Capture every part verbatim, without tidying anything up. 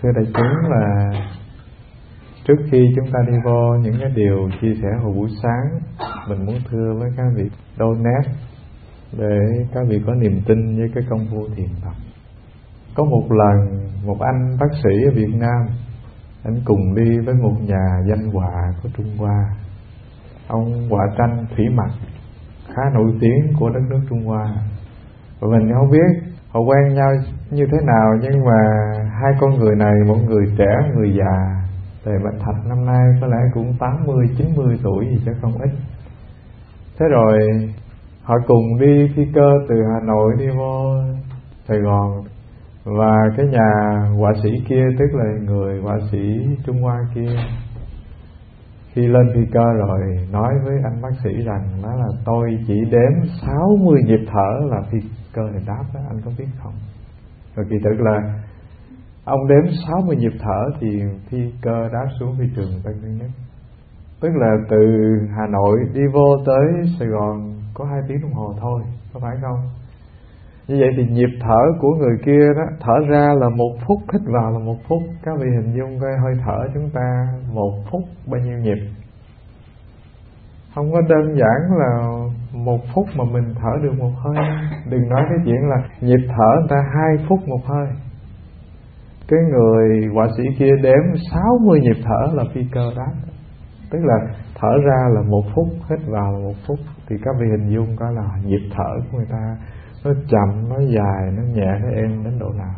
Thưa đại chúng, là trước khi chúng ta đi vô những cái điều chia sẻ hồi buổi sáng, mình muốn thưa với các vị donate để các vị có niềm tin với cái công phu thiền tập. Có một lần một anh bác sĩ ở Việt Nam, anh cùng đi với một nhà danh họa của Trung Hoa. Ông họa tranh thủy mặc khá nổi tiếng của đất nước Trung Hoa. Và mình không biết họ quen nhau như thế nào, nhưng mà hai con người này, một người trẻ, một người già. Tề Bạch Thạch năm nay có lẽ cũng tám mươi, chín mươi tuổi gì chứ không ít. Thế rồi họ cùng đi phi cơ từ Hà Nội đi vô Sài Gòn. Và cái nhà họa sĩ kia, tức là người họa sĩ Trung Hoa kia, khi lên phi cơ rồi nói với anh bác sĩ rằng đó là tôi chỉ đếm sáu mươi nhịp thở là phi cơ này đáp đó, anh có biết không? Rồi kỳ thực là ông đếm sáu mươi nhịp thở thì phi cơ đáp xuống phi trường Tân Sơn Nhất. Tức là từ Hà Nội đi vô tới Sài Gòn có hai tiếng đồng hồ thôi, có phải không? Như vậy thì nhịp thở của người kia đó, thở ra là một phút, hít vào là một phút. Các vị hình dung coi hơi thở chúng ta một phút bao nhiêu nhịp. Không có đơn giản là một phút mà mình thở được một hơi. Đừng nói cái chuyện là nhịp thở người ta hai phút một hơi. Cái người họa sĩ kia đếm sáu mươi nhịp thở là phi cơ đáp. Tức là thở ra là một phút, hít vào là một phút. Thì các vị hình dung coi là nhịp thở của người ta nó chậm, nó dài, nó nhẹ, nó êm đến độ nào.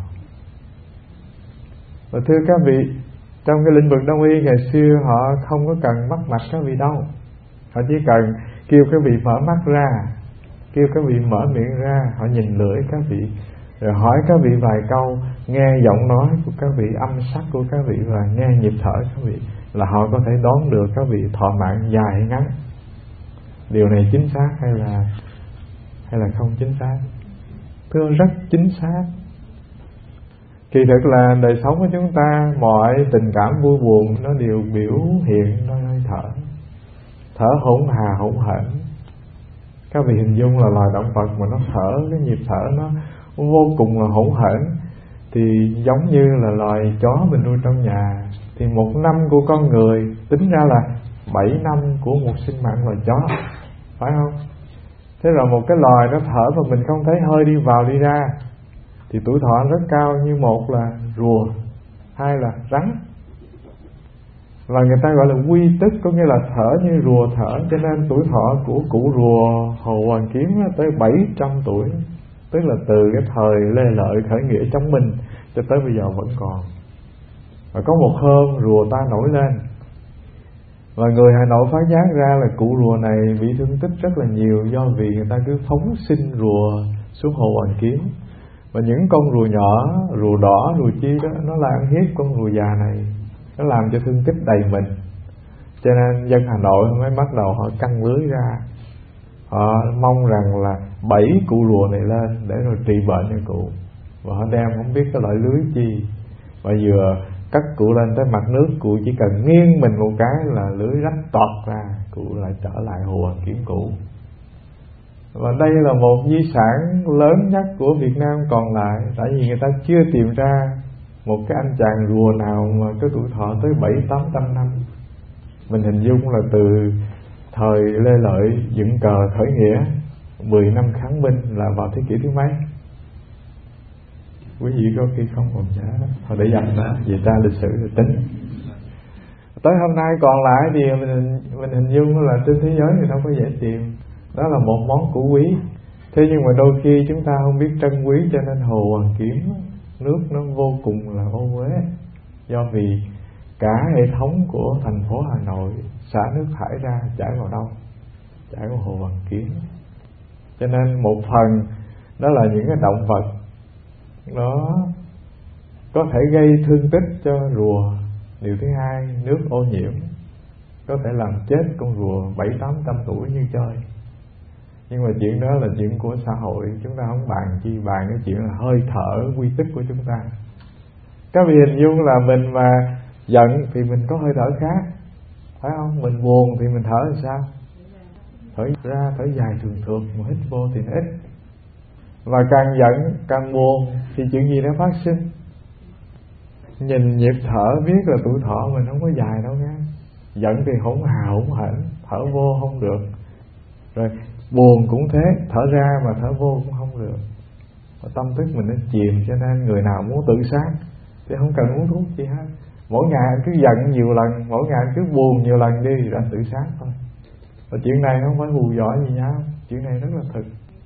Và thưa các vị, trong cái lĩnh vực đông y ngày xưa họ không có cần bắt mạch các vị đâu. Họ chỉ cần kêu các vị mở mắt ra, kêu các vị mở miệng ra, họ nhìn lưỡi các vị, rồi hỏi các vị vài câu, nghe giọng nói của các vị, âm sắc của các vị và nghe nhịp thở các vị, là họ có thể đoán được các vị thọ mạng dài hay ngắn. Điều này chính xác hay là hay là không chính xác? Thưa, rất chính xác. Kỳ thực là đời sống của chúng ta, mọi tình cảm vui buồn nó đều biểu hiện nơi hơi thở. Thở hỗn hà hỗn hển. Các vị hình dung là loài động vật mà nó thở, cái nhịp thở nó vô cùng là hỗn hển, thì giống như là loài chó mình nuôi trong nhà. Thì một năm của con người tính ra là bảy năm của một sinh mạng loài chó, phải không? Thế rồi một cái loài nó thở mà mình không thấy hơi đi vào đi ra thì tuổi thọ rất cao, như một là rùa, hai là rắn. Và người ta gọi là quy tức, có nghĩa là thở như rùa thở. Cho nên tuổi thọ của cụ rùa Hồ Hoàn Kiếm tới bảy trăm tuổi. Tức là từ cái thời Lê Lợi khởi nghĩa chống Minh cho tới bây giờ vẫn còn. Và có một hôm rùa ta nổi lên, và người Hà Nội phát giác ra là cụ rùa này bị thương tích rất là nhiều, do vì người ta cứ phóng sinh rùa xuống Hồ Hoàn Kiếm. Và những con rùa nhỏ, rùa đỏ, rùa chi đó, nó là ăn hiếp con rùa già này, nó làm cho thương tích đầy mình. Cho nên dân Hà Nội mới bắt đầu họ căng lưới ra, họ mong rằng là bẫy cụ rùa này lên để rồi trị bệnh cho cụ. Và họ đem không biết cái loại lưới chi, và vừa cắt cụ lên tới mặt nước, cụ chỉ cần nghiêng mình một cái là lưới rách toọt ra, cụ lại trở lại Hồ Hoàn Kiếm cũ. Và đây là một di sản lớn nhất của Việt Nam còn lại, tại vì người ta chưa tìm ra một cái anh chàng rùa nào mà có tuổi thọ tới bảy tám trăm năm. Mình hình dung là từ thời Lê Lợi dựng cờ khởi nghĩa, mười năm kháng Minh là vào thế kỷ thứ mấy? Quý vị có khi không còn nhớ đó, thôi để dành đó, về tra lịch sử rồi tính. Tới hôm nay còn lại thì mình, mình hình dung là trên thế giới thì đâu có dễ tìm. Đó là một món cũ quý. Thế nhưng mà đôi khi chúng ta không biết trân quý, cho nên Hồ Hoàn Kiếm nước nó vô cùng là ô uế. Do vì cả hệ thống của thành phố Hà Nội xả nước thải ra chảy vào đâu? Chảy vào Hồ Hoàn Kiếm. Cho nên một phần đó là những cái động vật nó có thể gây thương tích cho rùa. Điều thứ hai, nước ô nhiễm có thể làm chết con rùa bảy tám trăm tuổi như chơi. Nhưng mà chuyện đó là chuyện của xã hội, chúng ta không bàn chi, bàn cái chuyện là hơi thở quy tích của chúng ta. Các vị hình dung là mình mà giận thì mình có hơi thở khác, phải không? Mình buồn thì mình thở làm sao? Thở ra, thở dài thường thường, mà hít vô thì nó ít. Và càng giận, càng buồn thì chuyện gì nó phát sinh? nhìn nhịp thở biết là tuổi thọ mình không có dài đâu nha. Giận thì hỗn hào hỗn hển, thở vô không được. Rồi buồn cũng thế, thở ra mà thở vô cũng không được. Và tâm thức mình nó chìm, cho nên người nào muốn tự sát thì không cần uống thuốc gì hết. Mỗi ngày anh cứ giận nhiều lần, mỗi ngày anh cứ buồn nhiều lần đi thì đã tự sát thôi. Và chuyện này không phải hù dọa gì nhau, chuyện này rất là thực.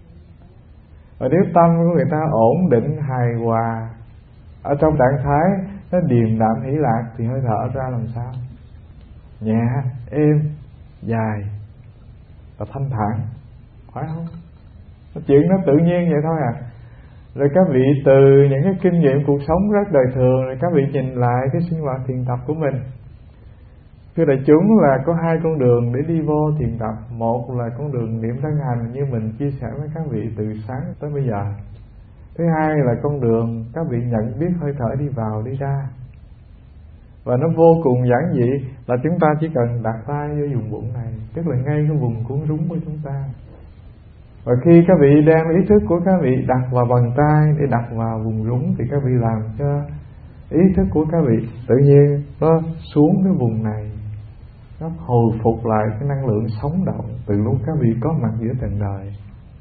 Và nếu tâm của người ta ổn định, hài hòa, ở trong trạng thái nó điềm đạm hỷ lạc thì hơi thở ra làm sao? Nhẹ, êm, dài và thanh thản, phải không? Chuyện nó tự nhiên vậy thôi à. Rồi các vị từ những cái kinh nghiệm cuộc sống rất đời thường, rồi các vị nhìn lại cái sinh hoạt thiền tập của mình. Thưa đại chúng, là có hai con đường để đi vô thiền tập. Một là con đường niệm thân hành như mình chia sẻ với các vị từ sáng tới bây giờ. Thứ hai là con đường các vị nhận biết hơi thở đi vào đi ra. Và nó vô cùng giản dị, là chúng ta chỉ cần đặt tay vô vùng bụng này, tức là ngay cái vùng cuốn rúng của chúng ta. Và khi các vị đem ý thức của các vị đặt vào bàn tay để đặt vào vùng rúng, thì các vị làm cho ý thức của các vị tự nhiên nó xuống cái vùng này, nó hồi phục lại cái năng lượng sống động từ lúc các vị có mặt giữa trần đời.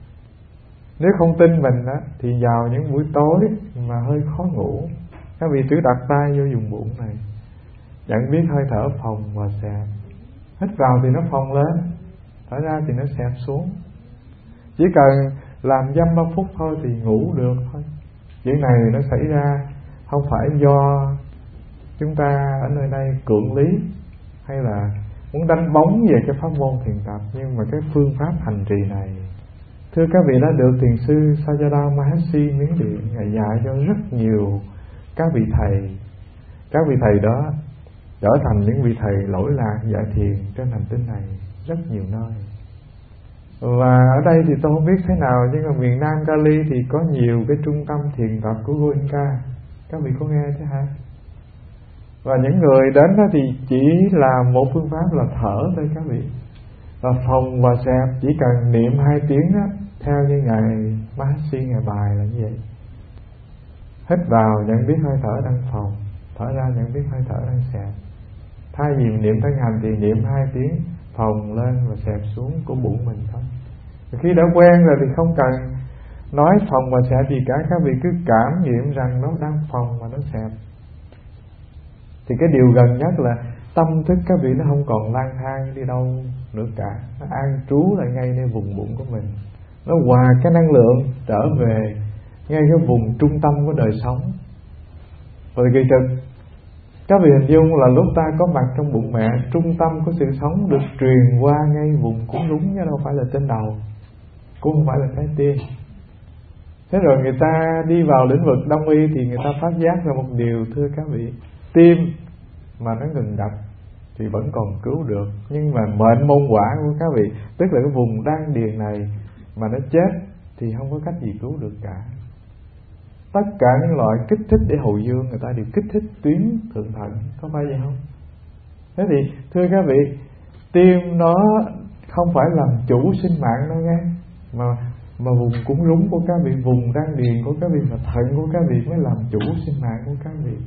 Nếu không tin mình đó, thì vào những buổi tối mà hơi khó ngủ, các vị cứ đặt tay vô vùng bụng này, nhận biết hơi thở phồng và xẹp. Hít vào thì nó phồng lên, thở ra thì nó xẹp xuống. Chỉ cần làm dăm ba phút thôi thì ngủ được thôi. Chuyện này nó xảy ra không phải do chúng ta ở nơi đây cưỡng lý hay là muốn đánh bóng về cái pháp môn thiền tập, nhưng mà cái phương pháp hành trì này, thưa các vị, đã được thiền sư Sayadaw Maharishi Miến Điện Ngài dạy cho rất nhiều các vị thầy. Các vị thầy đó trở thành những vị thầy lỗi lạc dạy thiền trên hành tinh này rất nhiều nơi. Và ở đây thì tôi không biết thế nào, nhưng mà miền Nam Cali thì có nhiều cái trung tâm thiền tập của Goenka. Các vị có nghe chứ hả? Và những người đến đó thì chỉ là một phương pháp là thở thôi các vị. Và phồng và xẹp chỉ cần niệm hai tiếng đó, theo như Ngài Maharishi Ngài bài là như vậy. Hít vào nhận biết hơi thở đang phồng, thở ra nhận biết hơi thở đang xẹp. Thay vì niệm thân hành thì niệm hai tiếng phồng lên và xẹp xuống của bụng mình thôi. Và khi đã quen rồi thì không cần nói phồng và xẹp gì cả, các vị cứ cảm nghiệm rằng nó đang phồng và nó xẹp. Thì cái điều gần nhất là tâm thức các vị nó không còn lang thang đi đâu nữa cả, nó an trú lại ngay nơi vùng bụng của mình, nó hòa cái năng lượng trở về ngay cái vùng trung tâm của đời sống. Rồi kỳ thực các vị hình dung là lúc ta có mặt trong bụng mẹ, trung tâm của sự sống được truyền qua ngay vùng cuốn rúng, chứ đâu phải là trên đầu, cũng không phải là trái tim. Thế rồi người ta đi vào lĩnh vực đông y thì người ta phát giác ra một điều, thưa các vị, tim mà nó ngừng đập thì vẫn còn cứu được, nhưng mà mệnh môn quả của các vị, tức là cái vùng đan điền này mà nó chết thì không có cách gì cứu được cả. Tất cả những loại kích thích để hồi dương người ta đều kích thích tuyến thượng thận, có phải vậy không? Thế thì thưa các vị, tim nó không phải làm chủ sinh mạng đâu nghe, mà mà vùng cúng rúng của các vị, vùng đan điền của các vị và thận của các vị mới làm chủ sinh mạng của các vị.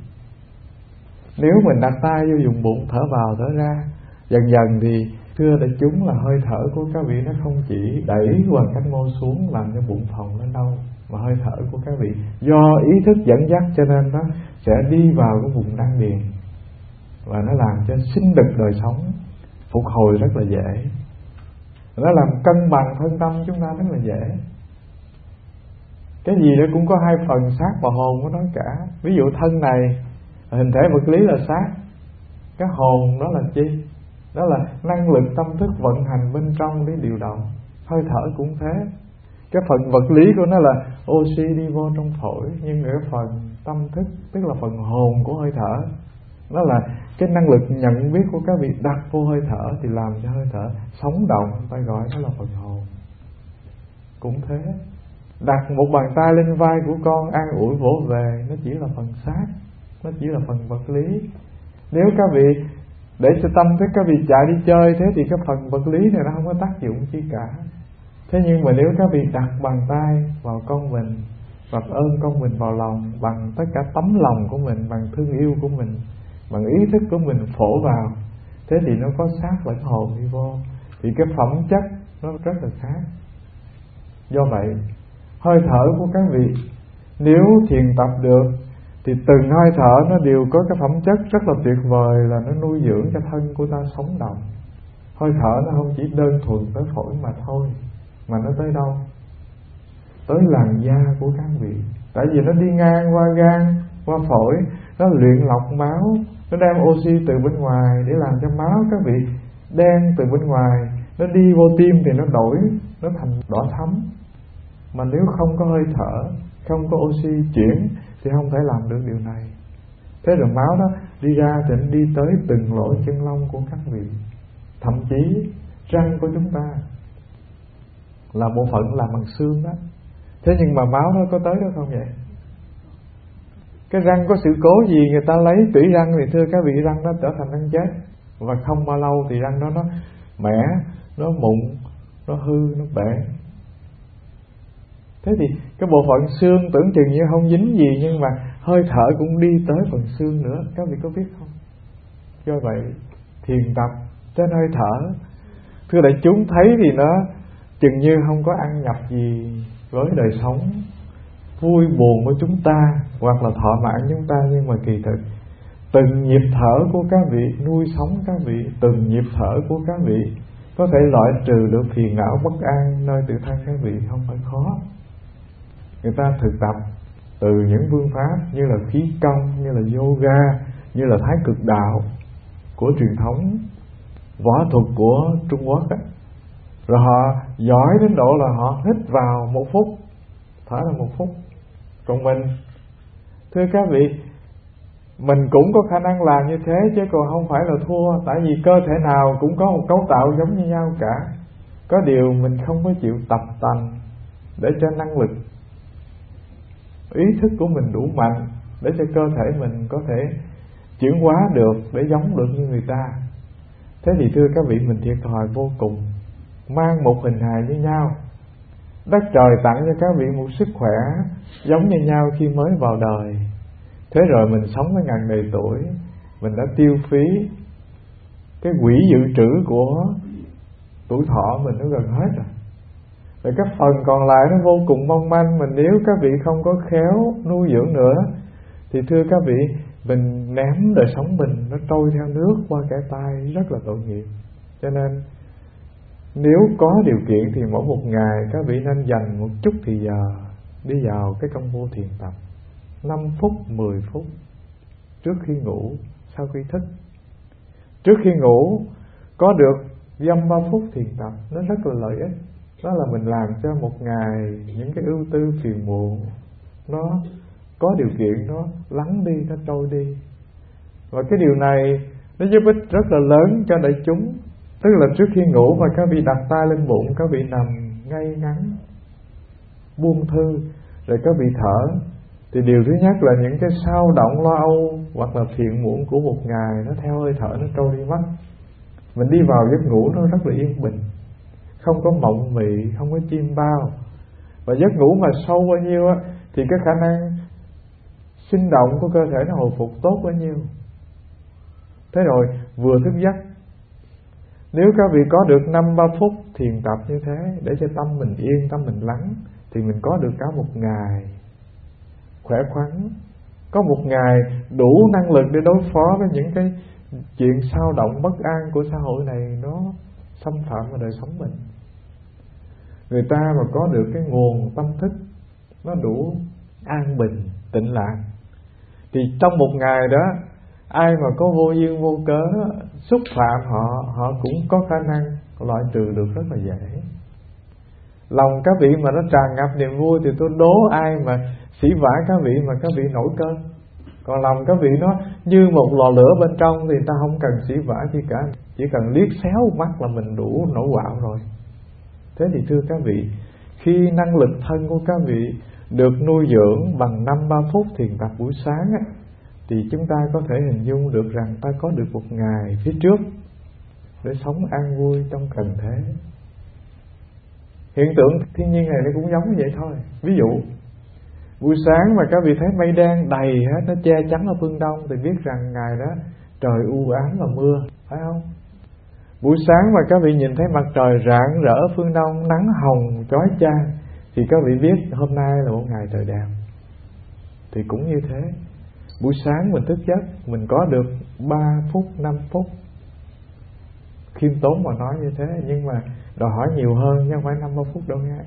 Nếu mình đặt tay vô vùng bụng, thở vào thở ra, dần dần thì thưa đại chúng là hơi thở của các vị nó không chỉ đẩy hoàn cánh mô xuống làm cho bụng phồng lên đâu, mà hơi thở của các vị do ý thức dẫn dắt cho nên nó sẽ đi vào cái vùng đan điền và nó làm cho sinh lực đời sống phục hồi rất là dễ. Nó làm cân bằng thân tâm chúng ta rất là dễ. Cái gì đó cũng có hai phần, xác và hồn của nó cả. Ví dụ thân này hình thể vật lý là xác, cái hồn đó là chi? Đó là năng lực tâm thức vận hành bên trong để điều động. Hơi thở cũng thế. Cái phần vật lý của nó là oxy đi vô trong phổi, nhưng cái phần tâm thức, tức là phần hồn của hơi thở, nó là cái năng lực nhận biết của các vị đặt vô hơi thở thì làm cho hơi thở sống động, ta gọi nó là phần hồn. Cũng thế, đặt một bàn tay lên vai của con an ủi vỗ về, nó chỉ là phần xác, nó chỉ là phần vật lý. Nếu các vị để cho tâm thức các vị chạy đi chơi, thế thì cái phần vật lý này nó không có tác dụng chi cả. Thế nhưng mà nếu các vị đặt bàn tay vào con mình, và ơn con mình vào lòng bằng tất cả tấm lòng của mình, bằng thương yêu của mình, bằng ý thức của mình phổ vào. Thế thì nó có xác lẫn hồn đi vô, thì cái phẩm chất nó rất là khác. Do vậy hơi thở của các vị nếu thiền tập được thì từng hơi thở nó đều có cái phẩm chất rất là tuyệt vời, là nó nuôi dưỡng cho thân của ta sống động. Hơi thở nó không chỉ đơn thuần tới phổi mà thôi, mà nó tới đâu? Tới làn da của các vị. Tại vì nó đi ngang qua gan, qua phổi, nó luyện lọc máu, nó đem oxy từ bên ngoài để làm cho máu các vị đen từ bên ngoài, nó đi vô tim thì nó đổi, nó thành đỏ thắm. Mà nếu không có hơi thở, không có oxy chuyển thì không thể làm được điều này. Thế rồi máu đó đi ra thì nó đi tới từng lỗ chân lông của các vị, thậm chí răng của chúng ta là bộ phận làm bằng xương đó. Thế nhưng mà máu nó có tới đó không vậy? Cái răng có sự cố gì người ta lấy tủy răng thì thưa các vị, răng nó trở thành răng chết, và không bao lâu thì răng đó nó mẻ, nó mụn, nó hư, nó bể. Thế thì cái bộ phận xương tưởng chừng như không dính gì, nhưng mà hơi thở cũng đi tới phần xương nữa, các vị có biết không? Do vậy thiền tập trên hơi thở, thưa đại chúng thấy thì nó chừng như không có ăn nhập gì với đời sống vui buồn của chúng ta hoặc là thọ mãn chúng ta, nhưng mà kỳ thực từng nhịp thở của các vị nuôi sống các vị, từng nhịp thở của các vị có thể loại trừ được phiền não bất an nơi tự thân các vị, không phải khó. Người ta thực tập từ những phương pháp như là khí công, như là yoga, như là thái cực đạo của truyền thống võ thuật của Trung Quốc á, rồi họ giỏi đến độ là họ hít vào một phút, thở ra một phút. Còn mình, thưa các vị, mình cũng có khả năng làm như thế chứ còn không phải là thua. Tại vì cơ thể nào cũng có một cấu tạo giống như nhau cả. Có điều mình không có chịu tập tành để cho năng lực, ý thức của mình đủ mạnh để cho cơ thể mình có thể chuyển hóa được, để giống được như người ta. Thế thì thưa các vị, mình thiệt thòi vô cùng, mang một hình hài như nhau. Đất trời tặng cho các vị một sức khỏe giống như nhau khi mới vào đời. Thế rồi mình sống với ngàn đời tuổi, mình đã tiêu phí cái quỹ dự trữ của tuổi thọ mình nó gần hết rồi. Rồi cái phần còn lại nó vô cùng mong manh. Mình nếu các vị không có khéo nuôi dưỡng nữa thì thưa các vị, mình ném đời sống mình nó trôi theo nước qua kẻ tay, rất là tội nghiệp. Cho nên nếu có điều kiện thì mỗi một ngày các vị nên dành một chút thì giờ đi vào cái công vô thiền tập, năm phút, mười phút trước khi ngủ, sau khi thức. Trước khi ngủ có được dăm ba phút thiền tập, nó rất là lợi ích. Đó là mình làm cho một ngày những cái ưu tư phiền muộn nó có điều kiện nó lắng đi, nó trôi đi. Và cái điều này nó giúp ích rất là lớn cho đại chúng. Tức là trước khi ngủ mà các vị đặt tay lên bụng, các vị nằm ngay ngắn, buông thư, rồi các vị thở, thì điều thứ nhất là những cái sao động lo âu hoặc là phiền muộn của một ngày nó theo hơi thở nó trôi đi mất. Mình đi vào giấc ngủ nó rất là yên bình, không có mộng mị, không có chim bao. Và giấc ngủ mà sâu bao nhiêu á thì cái khả năng sinh động của cơ thể nó hồi phục tốt bao nhiêu. Thế rồi vừa thức giấc, nếu các vị có được năm ba phút thiền tập như thế để cho tâm mình yên, tâm mình lắng, thì mình có được cả một ngày khỏe khoắn, có một ngày đủ năng lực để đối phó với những cái chuyện sao động bất an của xã hội này nó xâm phạm vào đời sống mình. Người ta mà có được cái nguồn tâm thức nó đủ an bình, tịnh lạc, thì trong một ngày đó ai mà có vô duyên vô cớ xúc phạm họ, họ cũng có khả năng loại trừ được rất là dễ. Lòng các vị mà nó tràn ngập niềm vui thì tôi đố ai mà sỉ vả các vị mà các vị nổi cơn. Còn lòng các vị nó như một lò lửa bên trong thì ta không cần sỉ vả gì cả, chỉ cần liếc xéo mắt là mình đủ nổi quạo rồi. Thế thì thưa các vị, khi năng lực thân của các vị được nuôi dưỡng bằng năm ba phút thiền tập buổi sáng á, thì chúng ta có thể hình dung được rằng ta có được một ngày phía trước để sống an vui trong trần thế. Hiện tượng thiên nhiên này nó cũng giống như vậy thôi. Ví dụ Buổi sáng mà các vị thấy mây đen đầy hết, nó che chắn ở phương đông, thì biết rằng ngày đó trời u ám và mưa, phải không? Buổi sáng mà các vị nhìn thấy mặt trời rạng rỡ phương đông, nắng hồng chói chang, thì các vị biết hôm nay là một ngày trời đẹp. Thì cũng như thế, buổi sáng mình thức giấc, mình có được ba phút, năm phút, khiêm tốn mà nói như thế, nhưng mà đòi hỏi nhiều hơn chứ không phải năm mươi phút đâu nghe.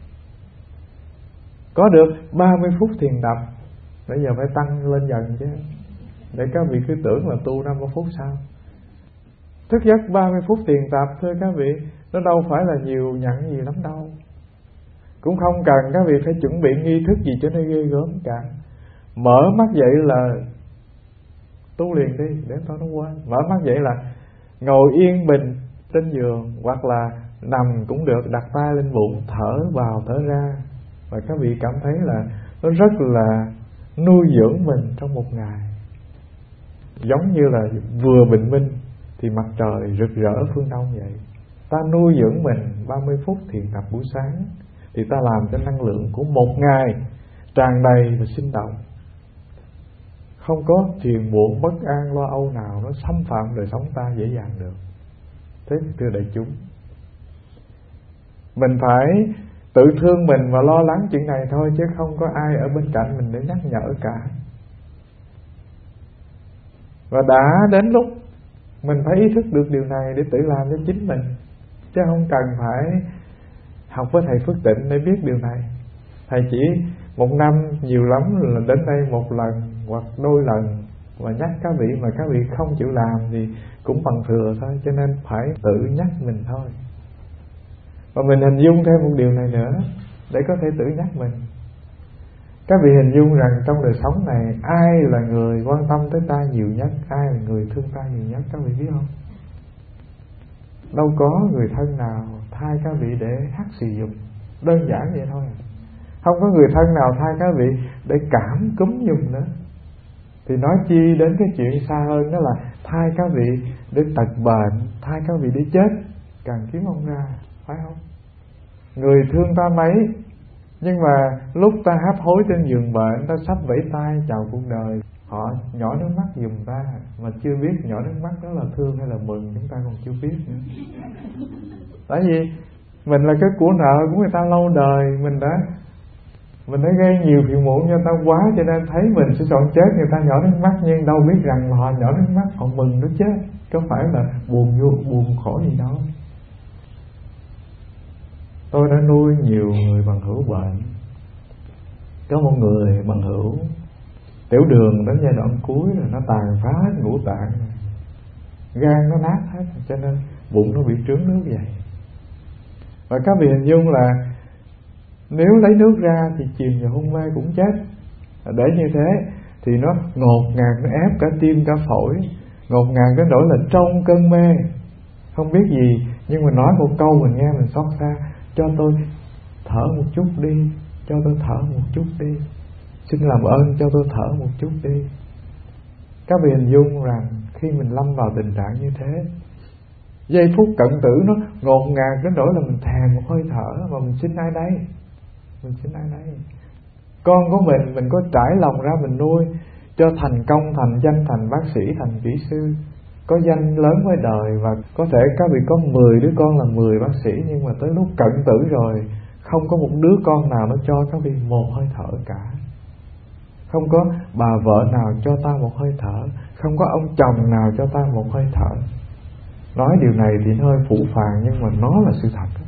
Có được ba mươi phút thiền tập, bây giờ phải tăng lên dần chứ. Để các vị cứ tưởng là tu năm mươi phút sao. Thức giấc ba mươi phút thiền tập, thưa các vị, nó đâu phải là nhiều nhận gì lắm đâu. Cũng không cần các vị phải chuẩn bị nghi thức gì cho nó ghê gớm cả. Mở mắt dậy là tu liền đi, để tôi nó quên. Mở mắt dậy là ngồi yên bình trên giường, hoặc là nằm cũng được, đặt tay lên bụng, thở vào thở ra. Và các vị cảm thấy là nó rất là nuôi dưỡng mình trong một ngày. Giống như là vừa bình minh thì mặt trời rực rỡ phương đông vậy. Ta nuôi dưỡng mình ba mươi phút thiền tập buổi sáng, thì ta làm cho năng lượng của một ngày tràn đầy và sinh động. Không có phiền muộn, bất an, lo âu nào nó xâm phạm đời sống ta dễ dàng được. Thế thưa đại chúng, mình phải tự thương mình và lo lắng chuyện này thôi, chứ không có ai ở bên cạnh mình để nhắc nhở cả. Và đã đến lúc mình phải ý thức được điều này để tự làm cho chính mình, chứ không cần phải học với thầy Phước Tịnh để biết điều này. Thầy chỉ một năm nhiều lắm là đến đây một lần hoặc đôi lần, và nhắc các vị mà các vị không chịu làm thì cũng bằng thừa thôi, cho nên phải tự nhắc mình thôi. Và mình hình dung thêm một điều này nữa để có thể tự nhắc mình. Các vị hình dung rằng trong đời sống này, ai là người quan tâm tới ta nhiều nhất, ai là người thương ta nhiều nhất, các vị biết không? Đâu có người thân nào thay các vị để hắt xì giùm, đơn giản vậy thôi. Không có người thân nào thay các vị để cảm cúm giùm nữa. Thì nói chi đến cái chuyện xa hơn, đó là thay các vị để tật bệnh, thay các vị để chết, càng kiếm không ra, phải không? Người thương ta mấy, nhưng mà lúc ta hấp hối trên giường bệnh, ta sắp vẫy tay chào cuộc đời, họ nhỏ nước mắt giùm ta, mà chưa biết nhỏ nước mắt đó là thương hay là mừng, chúng ta còn chưa biết nữa. Tại vì mình là cái của nợ của người ta lâu đời, mình đã mình đã gây nhiều phiền muộn cho ta quá, cho nên thấy mình sẽ chọn chết, người ta nhỏ nước mắt, nhưng đâu biết rằng là họ nhỏ nước mắt, họ mừng nó chết, có phải là buồn vô buồn khổ gì đâu. Tôi đã nuôi nhiều người bằng hữu bệnh. Có một người bằng hữu tiểu đường đến giai đoạn cuối rồi, nó tàn phá hết ngũ tạng, gan nó nát hết, cho nên bụng nó bị trướng nước vậy. Và các vị hình dung là nếu lấy nước ra thì chìm vào hôn mê cũng chết. Để như thế thì nó ngột ngạt, nó ép cả tim cả phổi, ngột ngạt đến nỗi là trong cơn mê không biết gì, nhưng mà nói một câu mình nghe mình xót xa: cho tôi thở một chút đi, cho tôi thở một chút đi, xin làm ơn cho tôi thở một chút đi. Các vị hình dung rằng khi mình lâm vào tình trạng như thế, giây phút cận tử nó ngột ngạt đến nỗi là mình thèm một hơi thở, mà mình xin ai đây? Mình xin ai đây? Con của mình, mình có trải lòng ra mình nuôi cho thành công, thành danh, thành bác sĩ, thành kỹ sư, có danh lớn với đời, và có thể các vị có mười đứa con là mười bác sĩ, nhưng mà tới lúc cận tử rồi không có một đứa con nào nó cho các vị một hơi thở cả. Không có bà vợ nào cho ta một hơi thở, không có ông chồng nào cho ta một hơi thở. Nói điều này thì hơi phũ phàng, nhưng mà nó là sự thật.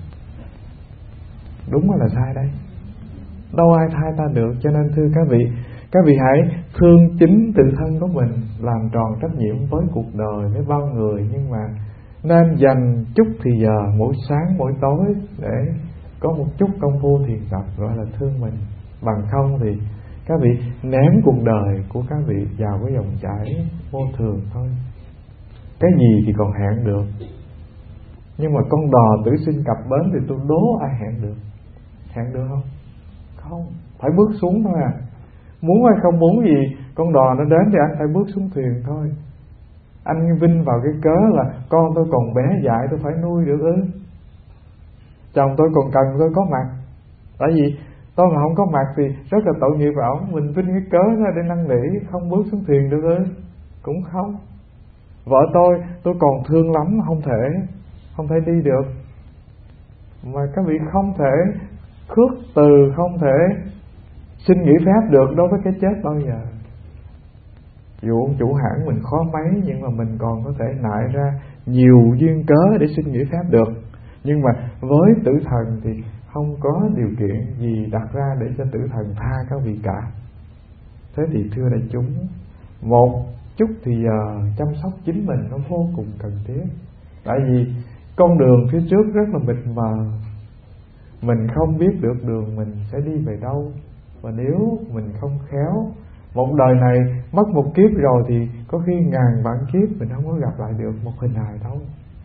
Đúng hay là sai đây? Đâu ai thay ta được. Cho nên thưa các vị, các vị hãy thương chính tự thân của mình, làm tròn trách nhiệm với cuộc đời, với bao người, nhưng mà nên dành chút thì giờ mỗi sáng mỗi tối để có một chút công phu thiền tập, gọi là thương mình. Bằng không thì các vị ném cuộc đời của các vị vào cái dòng chảy vô thường thôi. Cái gì thì còn hẹn được, nhưng mà con đò tử sinh cập bến thì tôi đố ai hẹn được. Hẹn được không? Không, phải bước xuống thôi à. Muốn hay không muốn gì, con đò nó đến thì anh phải bước xuống thuyền thôi. Anh vinh vào cái cớ là con tôi còn bé dại, tôi phải nuôi được ư? Chồng tôi còn cần tôi có mặt. Tại vì tôi mà không có mặt thì rất là tội nghiệp vào ổng. Mình vinh cái cớ ra để năn nỉ, không bước xuống thuyền được ư? Cũng không. Vợ tôi, tôi còn thương lắm, không thể Không thể đi được. Mà các vị không thể khước từ, không thể xin nghỉ phép được đối với cái chết bao giờ. Dù ông chủ hãng mình khó mấy, nhưng mà mình còn có thể nại ra nhiều duyên cớ để xin nghỉ phép được. Nhưng mà với tử thần thì không có điều kiện gì đặt ra để cho tử thần tha các vị cả. Thế thì thưa đại chúng, một chút thì giờ chăm sóc chính mình nó vô cùng cần thiết. Tại vì con đường phía trước rất là mịt mờ, mình không biết được đường mình sẽ đi về đâu. Và nếu mình không khéo, một đời này mất một kiếp rồi thì có khi ngàn vạn kiếp mình không có gặp lại được một hình hài đâu.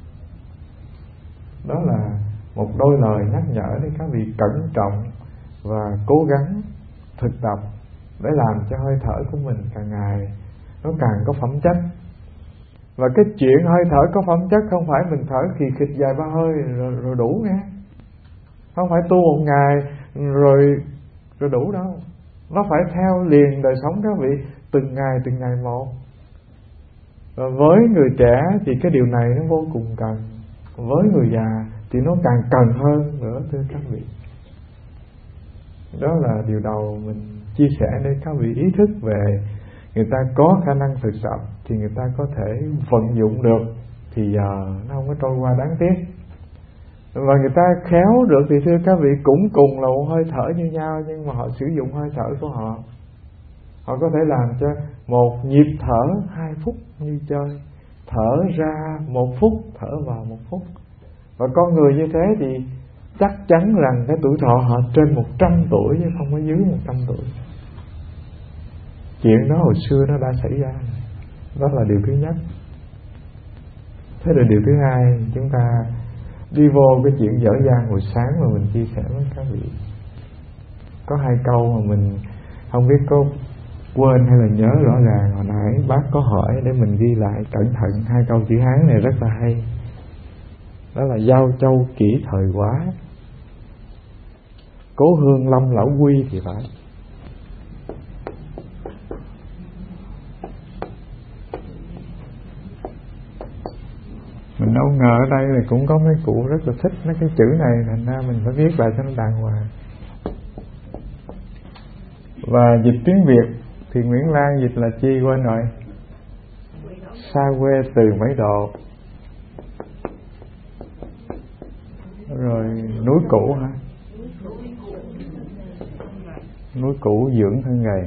Đó là một đôi lời nhắc nhở để các vị cẩn trọng và cố gắng thực tập để làm cho hơi thở của mình càng ngày nó càng có phẩm chất. Và cái chuyện hơi thở có phẩm chất không phải mình thở khì khịch vài ba hơi rồi, rồi đủ nghe. Không phải tu một ngày rồi rồi đủ đâu. Nó phải theo liền đời sống các vị, từng ngày từng ngày một. Và với người trẻ thì cái điều này nó vô cùng cần. Với người già thì nó càng cần hơn nữa thưa các vị. Đó là điều đầu mình chia sẻ để các vị ý thức về người ta có khả năng thực tập thì người ta có thể vận dụng được, thì giờ nó không có trôi qua đáng tiếc. Và người ta khéo được thì thưa các vị cũng cùng là một hơi thở như nhau, nhưng mà họ sử dụng hơi thở của họ. Họ có thể làm cho một nhịp thở hai phút như chơi, thở ra một phút, thở vào một phút. Và con người như thế thì chắc chắn rằng cái tuổi thọ họ trên một trăm tuổi chứ không có dưới một trăm tuổi. Chuyện đó hồi xưa nó đã xảy ra. Đó là điều thứ nhất. Thế là điều thứ hai, chúng ta đi vô cái chuyện dở dang hồi sáng mà mình chia sẻ với các vị. Có hai câu mà mình không biết có quên hay là nhớ rõ ràng. Hồi nãy bác có hỏi để mình ghi lại cẩn thận. Hai câu chữ Hán này rất là hay. Đó là giao châu kỹ thời quá, cố hương lâm lão quy thì phải. Mình đâu ngờ ở đây là cũng có mấy cụ rất là thích mấy cái chữ này, thành ra mình phải viết lại cho nó đàng hoàng. Và dịch tiếng Việt thì Nguyễn Lan dịch là chi quên rồi? Xa quê từ mấy độ. Rồi núi cũ hả? Núi cũ dưỡng thân gầy.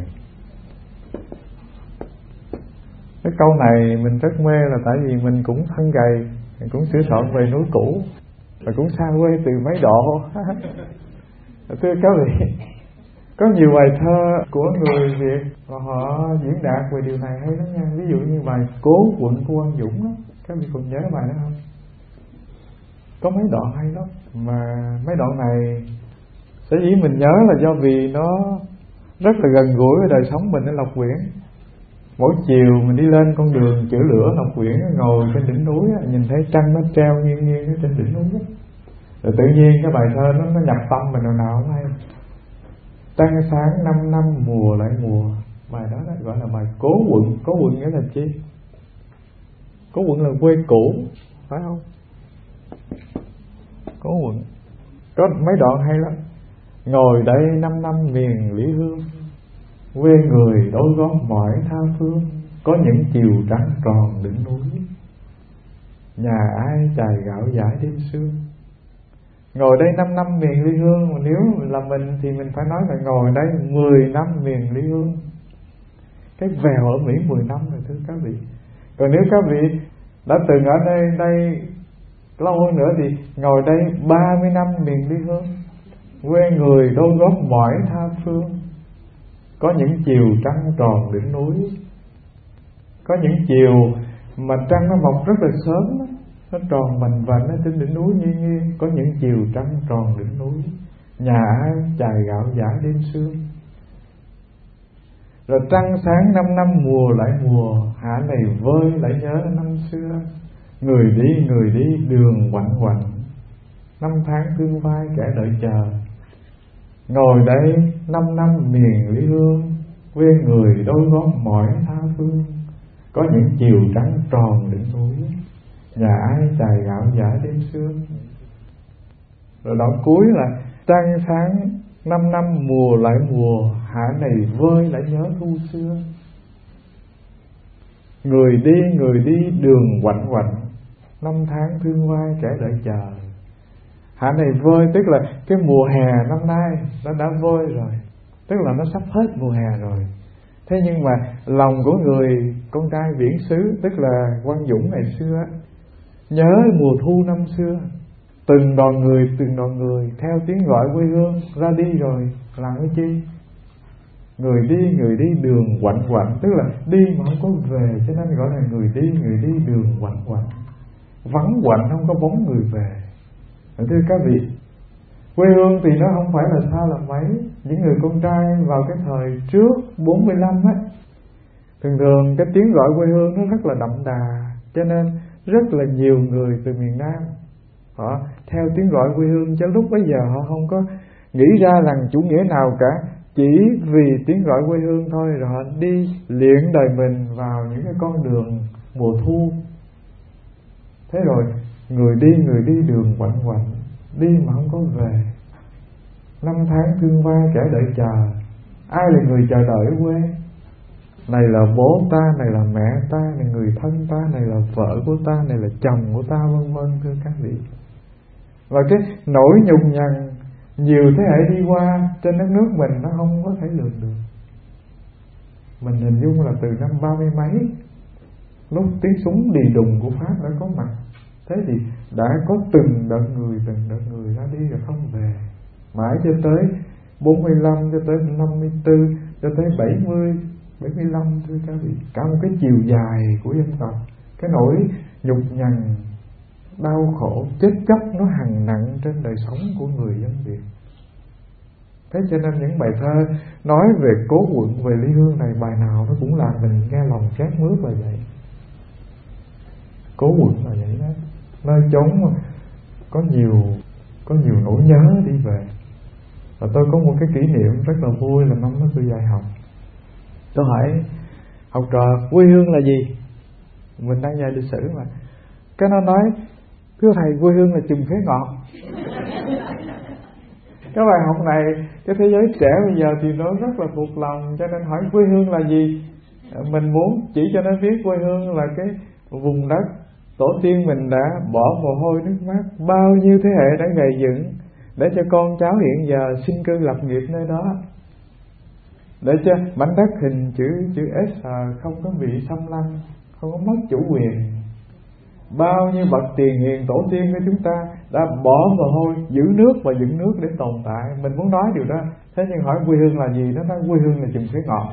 Cái câu này mình rất mê là tại vì mình cũng thân gầy, mình cũng sửa soạn về núi cũ, và cũng xa quê từ mấy độ. Thưa các vị, có nhiều bài thơ của người Việt và họ diễn đạt về điều này hay lắm nha. Ví dụ như bài Cố Quận của Quang Dũng đó, các vị còn nhớ bài đó không? Có mấy đoạn hay lắm. Mà mấy đoạn này sở dĩ mình nhớ là do vì nó rất là gần gũi với đời sống mình ở Lộc Quyển. Mỗi chiều mình đi lên con đường chữa lửa Lộc Quyển, ngồi trên đỉnh núi, nhìn thấy trăng nó treo nghiêng nghiêng trên đỉnh núi. Rồi tự nhiên cái bài thơ nó, nó nhập tâm mình nào nào không hay. Trăng sáng năm năm mùa lại mùa. Bài đó, đó gọi là bài Cố Quận. Cố Quận nghĩa là chi? Cố Quận là quê cũ, phải không? Cố Quận. Có mấy đoạn hay lắm. Ngồi đây năm năm miền Lý Hương, quê người đôi gót mỏi tha phương, có những chiều trắng tròn đỉnh núi, nhà ai chài gạo giải đêm sương. Ngồi đây năm năm miền Lý Hương, mà nếu là mình thì mình phải nói là ngồi đây mười năm miền Lý Hương. Cái vèo ở Mỹ mười năm rồi thưa các vị. Còn nếu các vị đã từng ở đây đây lâu hơn nữa thì ngồi đây ba mươi năm miền Lý Hương, quê người đôi gót mỏi tha phương, có những chiều trăng tròn đỉnh núi. Có những chiều mà trăng nó mọc rất là sớm, nó tròn vành vành ở trên đỉnh núi nghiêng nghiêng. Có những chiều trăng tròn đỉnh núi, nhà ai chài gạo giải đêm sương. Rồi trăng sáng năm năm mùa lại mùa, hạ này vơi lại nhớ năm xưa. Người đi người đi đường quạnh quạnh, năm tháng thương vai kẻ đợi chờ. Ngồi đây năm năm miền ly hương, quê người đôi gót mỏi tha phương. Có những chiều trắng tròn đỉnh núi, nhà ai chài gạo giả đêm sương. Rồi đoạn cuối là trăng sáng năm năm mùa lại mùa, hạ này vơi lại nhớ thu xưa. Người đi người đi đường quạnh quạnh, năm tháng thương vai kẻ đợi chờ. Hạ này vơi tức là cái mùa hè năm nay nó đã vơi rồi, tức là nó sắp hết mùa hè rồi. Thế nhưng mà lòng của người con trai viễn xứ, tức là Quang Dũng ngày xưa, nhớ mùa thu năm xưa. Từng đoàn người từng đoàn người theo tiếng gọi quê hương ra đi rồi, làm cái chi? Người đi người đi đường quạnh quạnh, tức là đi mà không có về, cho nên gọi là người đi người đi đường quạnh quạnh. Vắng quạnh, không có bóng người về. Thưa các vị, quê hương thì nó không phải là xa là mấy. Những người con trai vào cái thời trước bốn mươi lăm á, thường thường cái tiếng gọi quê hương nó rất là đậm đà, cho nên rất là nhiều người từ miền Nam họ theo tiếng gọi quê hương, cho lúc bấy giờ họ không có nghĩ ra rằng chủ nghĩa nào cả, chỉ vì tiếng gọi quê hương thôi, rồi họ đi luyện đời mình vào những cái con đường mùa thu. Thế rồi người đi người đi đường quạnh quạnh, đi mà không có về. Năm tháng thương vai kẻ đợi chờ. Ai là người chờ đợi ở quê? Này là bố ta, này là mẹ ta, này người thân ta, này là vợ của ta, này là chồng của ta, vân vân. Thưa các vị, và cái nỗi nhục nhằn nhiều thế hệ đi qua trên đất nước mình nó không có thể lường được. Mình hình dung là từ năm ba mươi mấy, lúc tiếng súng đì đùng của Pháp đã có mặt, thế thì đã có từng đợt người từng đợt người ra đi rồi không về, mãi cho tới bốn mươi lăm, cho tới năm mươi tư, cho tới bảy mươi, bảy mươi lăm. Thưa các vị, cả một cái chiều dài của dân tộc, cái nỗi nhục nhằn, đau khổ, chết chóc nó hằn nặng trên đời sống của người dân Việt. Thế cho nên những bài thơ nói về Cố Quận, về ly hương này, bài nào nó cũng làm mình nghe lòng chát mướt là vậy. Cố Quận là vậy đó, nơi chốn có nhiều có nhiều nỗi nhớ đi về. Và tôi có một cái kỷ niệm rất là vui là năm đó tôi dạy học. Tôi hỏi học trò quê hương là gì? Mình đang dạy lịch sử mà. Cái nó nói, thưa thầy, quê hương là chùm khế ngọt. Cái bài học này cái thế giới trẻ bây giờ thì nó rất là thuộc lòng, cho nên hỏi quê hương là gì, mình muốn chỉ cho nó biết quê hương là cái vùng đất tổ tiên mình đã bỏ mồ hôi nước mắt, bao nhiêu thế hệ đã gầy dựng để cho con cháu hiện giờ sinh cư lập nghiệp nơi đó, để cho mảnh đất hình chữ chữ S không có bị xâm lăng, không có mất chủ quyền. Bao nhiêu bậc tiền hiền tổ tiên của chúng ta đã bỏ mồ hôi giữ nước và dựng nước để tồn tại. Mình muốn nói điều đó, thế nhưng hỏi quê hương là gì, nó nói quê hương là chùm khế ngọt.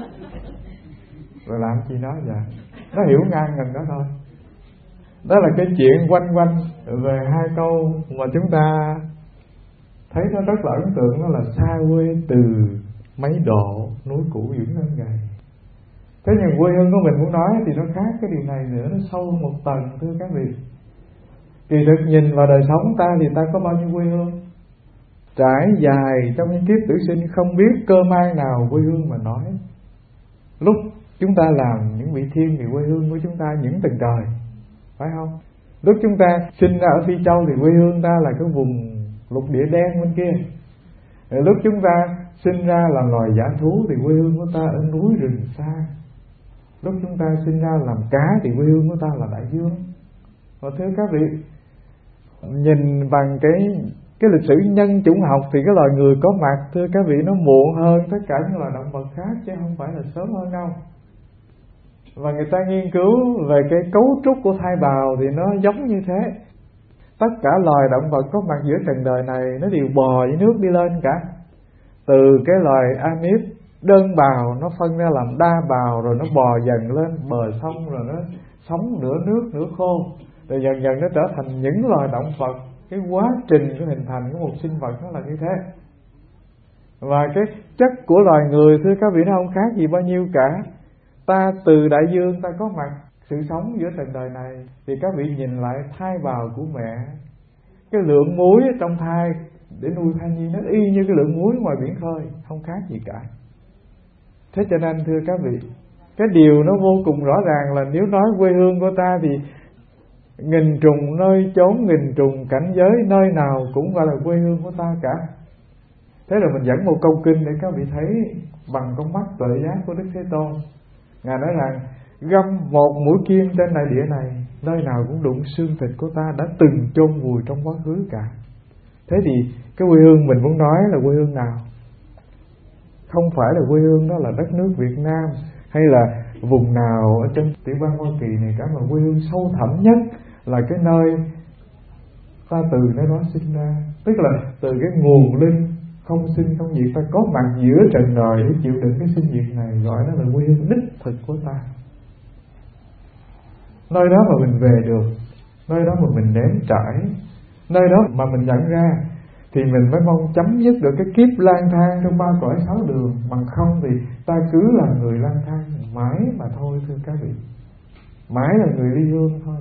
Rồi làm gì nói vậy? Nó hiểu ngang ngần đó thôi. Đó là cái chuyện quanh quanh về hai câu mà chúng ta thấy nó rất là ấn tượng, đó là xa quê từ mấy độ, núi cũ dưỡng lên gầy. Thế nhưng quê hương của mình muốn nói thì nó khác cái điều này nữa, nó sâu một tầng. Thưa các vị, kỳ thực nhìn vào đời sống ta thì ta có bao nhiêu quê hương, trải dài trong những kiếp tử sinh không biết cơ may nào quê hương mà nói. Lúc chúng ta làm những vị thiên thì quê hương của chúng ta những tầng trời, phải không? Lúc chúng ta sinh ra ở Phi Châu thì quê hương ta là cái vùng lục địa đen bên kia. Lúc chúng ta sinh ra làm loài dã thú thì quê hương của ta ở núi rừng xa. Lúc chúng ta sinh ra làm cá thì quê hương của ta là đại dương. Và thưa các vị, nhìn bằng cái cái lịch sử nhân chủng học thì cái loài người có mặt, thưa các vị, nó muộn hơn tất cả những loài động vật khác, chứ không phải là sớm hơn đâu. Và người ta nghiên cứu về cái cấu trúc của thai bào thì nó giống như thế. Tất cả loài động vật có mặt giữa trần đời này nó đều bò với nước đi lên cả. Từ cái loài amip đơn bào nó phân ra làm đa bào, rồi nó bò dần lên bờ sông, rồi nó sống nửa nước nửa khô, rồi dần dần nó trở thành những loài động vật. Cái quá trình của hình thành của một sinh vật nó là như thế. Và cái chất của loài người, thưa các vị, nó không khác gì bao nhiêu cả. Ta từ đại dương ta có mặt sự sống giữa trần đời này, thì các vị nhìn lại thai bào của mẹ, cái lượng muối trong thai để nuôi thai nhi, nó y như cái lượng muối ngoài biển khơi, không khác gì cả. Thế cho nên thưa các vị, cái điều nó vô cùng rõ ràng là nếu nói quê hương của ta thì nghìn trùng nơi chốn, nghìn trùng cảnh giới, nơi nào cũng gọi là quê hương của ta cả. Thế rồi mình dẫn một câu kinh để các vị thấy bằng con mắt tuệ giác của Đức Thế Tôn. Ngài nói rằng găm một mũi kim trên đại địa này, nơi nào cũng đụng xương thịt của ta đã từng chôn vùi trong quá khứ cả. Thế thì cái quê hương mình muốn nói là quê hương nào? Không phải là quê hương đó là đất nước Việt Nam hay là vùng nào ở trên tiểu bang Hoa Kỳ này cả, mà quê hương sâu thẳm nhất là cái nơi ta từ nơi đó sinh ra. Tức là từ cái nguồn linh không sinh không diệt, ta có mặt giữa trần đời để chịu đựng cái sinh diệt này, gọi nó là quê hương đích thực của ta. Nơi đó mà mình về được, nơi đó mà mình nếm trải, nơi đó mà mình nhận ra, thì mình mới mong chấm dứt được cái kiếp lang thang trong ba cõi sáu đường. Bằng không thì ta cứ là người lang thang mãi mà thôi thưa các vị, mãi là người ly hương thôi.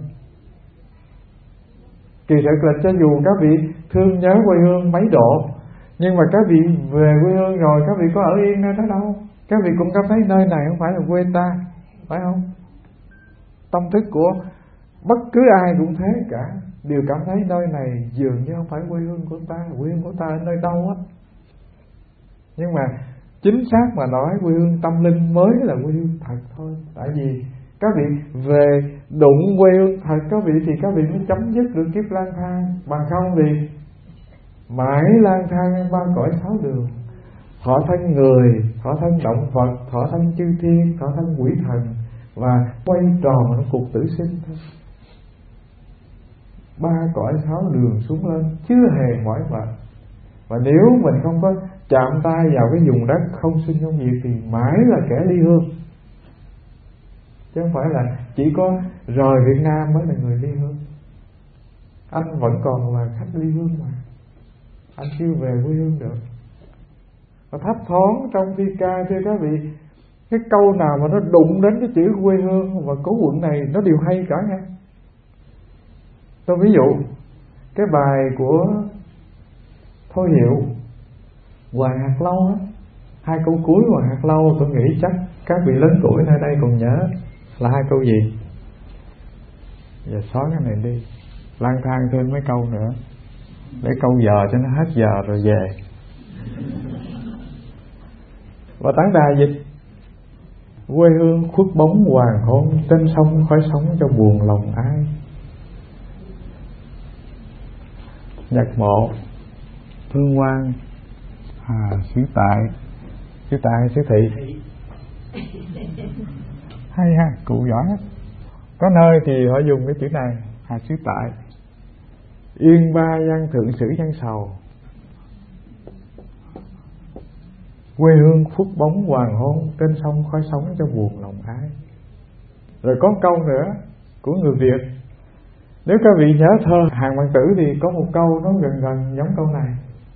Kỳ thực là cho dù các vị thương nhớ quê hương mấy độ, nhưng mà các vị về quê hương rồi, các vị có ở yên nơi đó đâu. Các vị cũng cảm thấy nơi này không phải là quê ta, phải không? Tâm thức của bất cứ ai cũng thế cả, đều cảm thấy nơi này dường như không phải quê hương của ta. Quê hương của ta ở nơi đâu á? Nhưng mà chính xác mà nói, quê hương tâm linh mới là quê hương thật thôi. Tại vì các vị về đụng quê hương thật các vị thì các vị mới chấm dứt được kiếp lang thang. Bằng không thì mãi lang thang ba cõi sáu đường, thọ thân người, thọ thân động vật, thọ thân chư thiên, thọ thân quỷ thần, và quay tròn trong cuộc tử sinh thôi. Ba cõi sáu đường xuống lên chưa hề mỏi mệt. Và nếu mình không có chạm tay vào cái vùng đất không sinh không diệt thì mãi là kẻ ly hương, chứ không phải là chỉ có rời Việt Nam mới là người ly hương. Anh vẫn còn là khách ly hương mà, anh chưa về quê hương được. Và thấp thoáng trong thi ca thưa các vị, cái câu nào mà nó đụng đến cái chữ quê hương và cố quận này nó đều hay cả nha. Tôi ví dụ cái bài của Thôi Hiệu Hoàng Hạt Lâu á, hai câu cuối Hoàng Hạt Lâu tôi nghĩ chắc các vị lớn tuổi nơi đây còn nhớ là hai câu gì. Giờ xóa cái này đi, lang thang thêm mấy câu nữa để câu giờ cho nó hết giờ rồi về. Và tán đà dịch quê hương khuất bóng hoàng hôn, trên sông khói sóng cho buồn lòng ai. Nhật Mộ Thương Quan Hà Xứ Tại, Xứ Tại hay Xứ Thị? Hay ha, cụ giỏi. Có nơi thì họ dùng cái chữ này, Hà Xứ Tại. Yên ba gian thượng sử gian sầu, quê hương khuất bóng hoàng hôn, trên sông khói sóng cho buồn lòng ai. Rồi có câu nữa của người Việt, nếu các vị nhớ thơ Hàng Văn Tử thì có một câu nó gần gần giống câu này.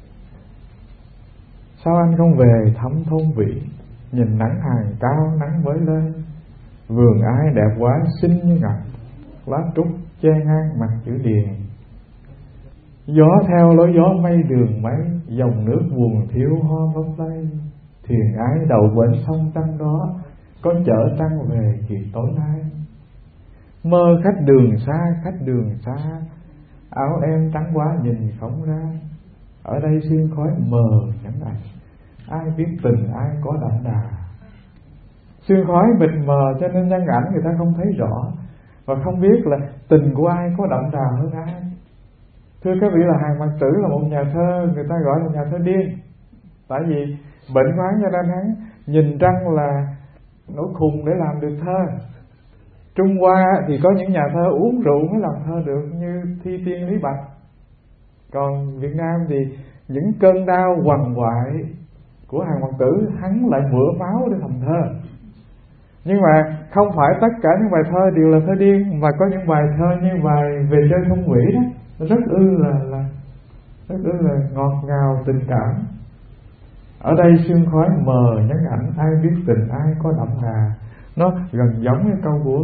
Sao anh không về thăm thôn vị, nhìn nắng hàng cao nắng mới lên, vườn ai đẹp quá xinh như ngọc, lá trúc che ngang mặt chữ điền. Gió theo lối gió mây đường mấy, dòng nước buồn thiếu hoa bóng lây, thuyền ái đầu bến sông trăng đó, có chở trăng về kịp tối nay. Mơ khách đường xa, khách đường xa, áo em trắng quá nhìn không ra, ở đây xuyên khói mờ nhẫn ảnh, ai biết tình ai có đậm đà. Xuyên khói mịt mờ cho nên nhân ảnh người ta không thấy rõ, và không biết là tình của ai có đậm đà hơn ai. Thưa các vị, là Hàng Mặc Tử là một nhà thơ, người ta gọi là nhà thơ điên. Tại vì bệnh hoáng cho nên hắn nhìn trăng là nỗi khùng để làm được thơ. Trung Hoa thì có những nhà thơ uống rượu mới làm thơ được, như Thi Tiên Lý Bạch. Còn Việt Nam thì những cơn đau quằn quại của Hàng Mặc Tử hắn lại mửa máu để thành thơ. Nhưng mà không phải tất cả những bài thơ đều là thơ điên, mà có những bài thơ như bài Về Chơi Không Quỷ đó, rất ư là, là rất ư là ngọt ngào tình cảm. Ở đây sương khói mờ nhắn ảnh, ai biết tình ai có đậm đà. Nó gần giống cái câu của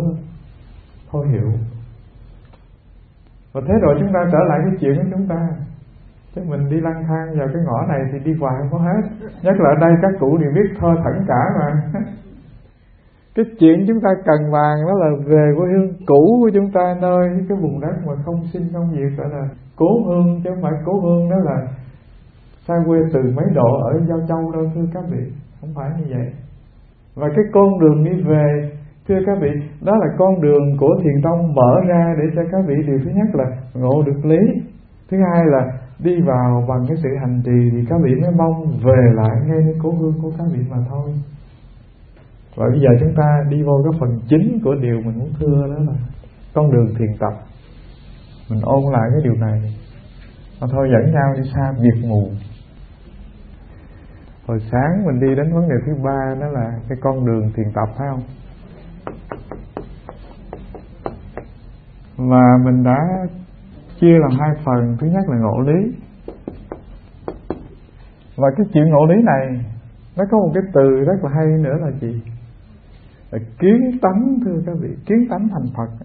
Thôi Hiệu. Và thế rồi chúng ta trở lại cái chuyện của chúng ta. Chứ mình đi lang thang vào cái ngõ này thì đi hoài không có hết. Nhất là ở đây các cụ đều biết thơ thẩn cả mà. Cái chuyện chúng ta cần bàn đó là về quê hương cũ của chúng ta, nơi cái vùng đất mà không sinh không diệt, gọi là cố hương, chứ không phải cố hương đó là xa quê từ mấy độ ở Giao Châu đâu thưa các vị, không phải như vậy. Và cái con đường đi về thưa các vị, đó là con đường của Thiền Tông mở ra để cho các vị điều thứ nhất là ngộ được lý, thứ hai là đi vào bằng cái sự hành trì thì các vị mới mong về lại ngay nơi cố hương của các vị mà thôi. Và bây giờ chúng ta đi vô cái phần chính của điều mình muốn thưa, đó là con đường thiền tập. Mình ôn lại cái điều này mà thôi, dẫn nhau đi xa việc mù. Hồi sáng mình đi đến vấn đề thứ ba, đó là cái con đường thiền tập, phải không? Và mình đã chia làm hai phần. Thứ nhất là ngộ lý. Và cái chuyện ngộ lý này nó có một cái từ rất là hay nữa là gì? Là kiến tánh thưa các vị. Kiến tánh thành Phật.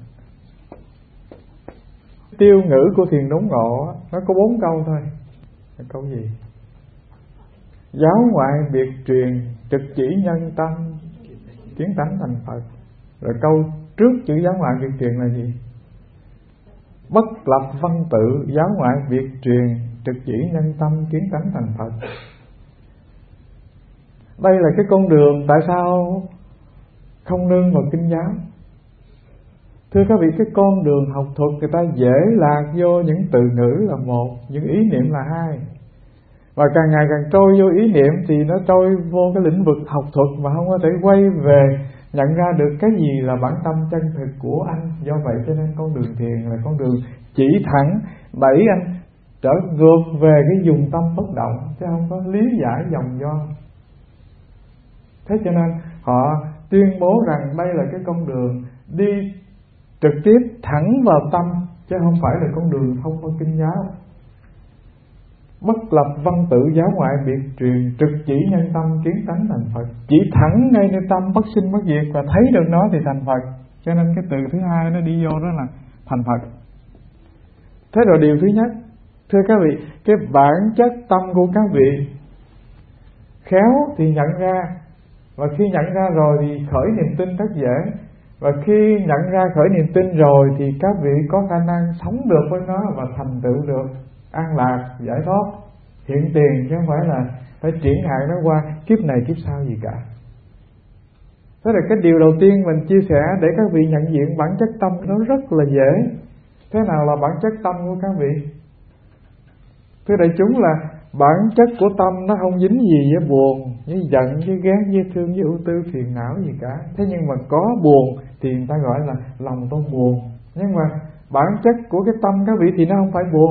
Tiêu ngữ của thiền đốn ngộ nó có bốn câu thôi. Là câu gì? Giáo ngoại biệt truyền, trực chỉ nhân tâm, kiến tánh thành Phật. Rồi câu trước chữ giáo ngoại biệt truyền là gì? Bất lập văn tự, giáo ngoại biệt truyền, trực chỉ nhân tâm, kiến tánh thành Phật. Đây là cái con đường tại sao không nương vào kinh giáo. Thưa các vị, cái con đường học thuật người ta dễ lạc vô những từ ngữ là một, những ý niệm là hai. Và càng ngày càng trôi vô ý niệm thì nó trôi vô cái lĩnh vực học thuật mà không có thể quay về nhận ra được cái gì là bản tâm chân thực của anh. Do vậy cho nên con đường thiền là con đường chỉ thẳng đẩy anh trở ngược về cái dùng tâm bất động, chứ không có lý giải vòng vo. Thế cho nên họ tuyên bố rằng đây là cái con đường đi trực tiếp thẳng vào tâm, chứ không phải là con đường thông qua kinh giáo. Bất lập văn tự, giáo ngoại biệt truyền, trực chỉ nhân tâm, kiến tánh thành Phật. Chỉ thẳng ngay nơi tâm bất sinh bất diệt và thấy được nó thì thành Phật. Cho nên cái từ thứ hai nó đi vô đó là thành Phật. Thế rồi điều thứ nhất, thưa các vị, cái bản chất tâm của các vị khéo thì nhận ra, và khi nhận ra rồi thì khởi niềm tin rất dễ. Và khi nhận ra khởi niềm tin rồi thì các vị có khả năng sống được với nó và thành tựu được an lạc, giải thoát, hiện tiền, chứ không phải là phải triển hạn nó qua kiếp này kiếp sau gì cả. Thế là cái điều đầu tiên mình chia sẻ để các vị nhận diện bản chất tâm nó rất là dễ. Thế nào là bản chất tâm của các vị? Thưa đại chúng là bản chất của tâm nó không dính gì với buồn, với giận, với ghét, với thương, với ưu tư, phiền não gì cả. Thế nhưng mà có buồn thì người ta gọi là lòng tôi buồn. Nhưng mà bản chất của cái tâm các vị thì nó không phải buồn.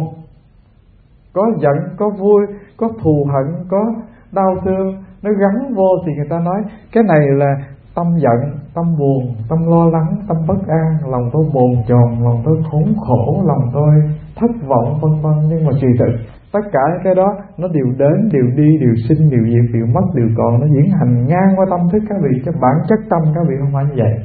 Có giận, có vui, có thù hận, có đau thương, nó gắn vô thì người ta nói cái này là tâm giận, tâm buồn, tâm lo lắng, tâm bất an, lòng tôi bồn chồn, lòng tôi khốn khổ, lòng tôi thất vọng, vân vân. Nhưng mà kỳ thực tất cả cái đó nó đều đến, đều đi, đều sinh, đều diệt, đều mất, đều còn, nó diễn hành ngang qua tâm thức các vị. Cái bản chất tâm các vị không phải như vậy.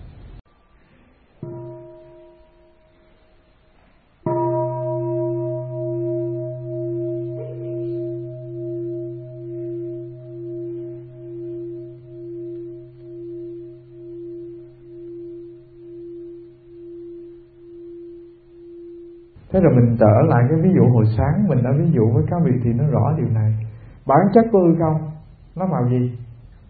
Thế rồi mình trở lại cái ví dụ hồi sáng mình đã ví dụ với các vị thì nó rõ điều này. Bản chất của hư không nó màu gì?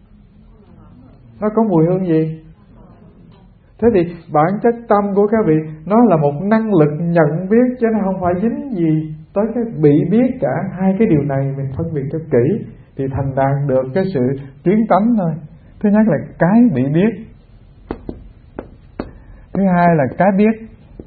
Nó có mùi hương gì? Thế thì bản chất tâm của các vị nó là một năng lực nhận biết, chứ nó không phải dính gì tới cái bị biết cả. Hai cái điều này mình phân biệt cho kỹ thì thành đạt được cái sự tuyến tánh thôi. Thứ nhất là cái bị biết, thứ hai là cái biết.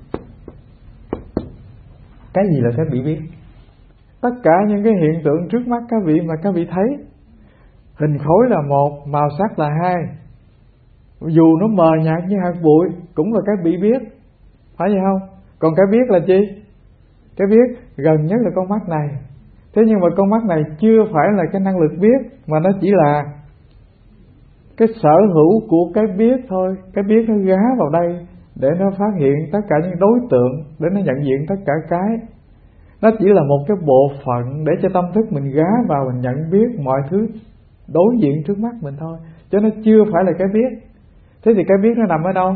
Cái gì là cái bị biết? Tất cả những cái hiện tượng trước mắt các vị mà các vị thấy, hình khối là một, màu sắc là hai, dù nó mờ nhạt như hạt bụi cũng là cái bị biết, phải vậy không? Còn cái biết là chi? Cái biết gần nhất là con mắt này. Thế nhưng mà con mắt này chưa phải là cái năng lực biết, mà nó chỉ là cái sở hữu của cái biết thôi. Cái biết nó gá vào đây để nó phát hiện tất cả những đối tượng, để nó nhận diện tất cả cái. Nó chỉ là một cái bộ phận để cho tâm thức mình gá vào, mình nhận biết mọi thứ đối diện trước mắt mình thôi, chứ nó chưa phải là cái biết. Thế thì cái biết nó nằm ở đâu?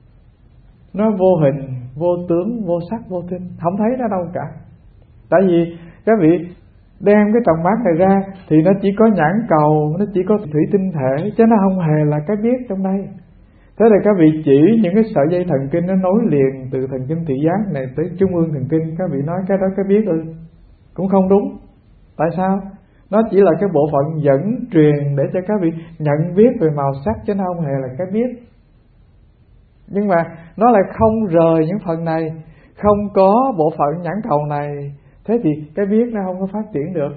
Nó vô hình, vô tướng, vô sắc, vô thinh, không thấy nó đâu cả. Tại vì các vị đem cái tròng mắt này ra thì nó chỉ có nhãn cầu, nó chỉ có thủy tinh thể, chứ nó không hề là cái biết trong đây. Thế thì các vị chỉ những cái sợi dây thần kinh nó nối liền từ thần kinh thị giác này tới trung ương thần kinh, các vị nói cái đó cái biết ư? Cũng không đúng. Tại sao? Nó chỉ là cái bộ phận dẫn truyền để cho các vị nhận biết về màu sắc, chứ nó không hề là cái biết. Nhưng mà nó lại không rời những phần này, không có bộ phận nhãn cầu này, thế thì cái biết nó không có phát triển được.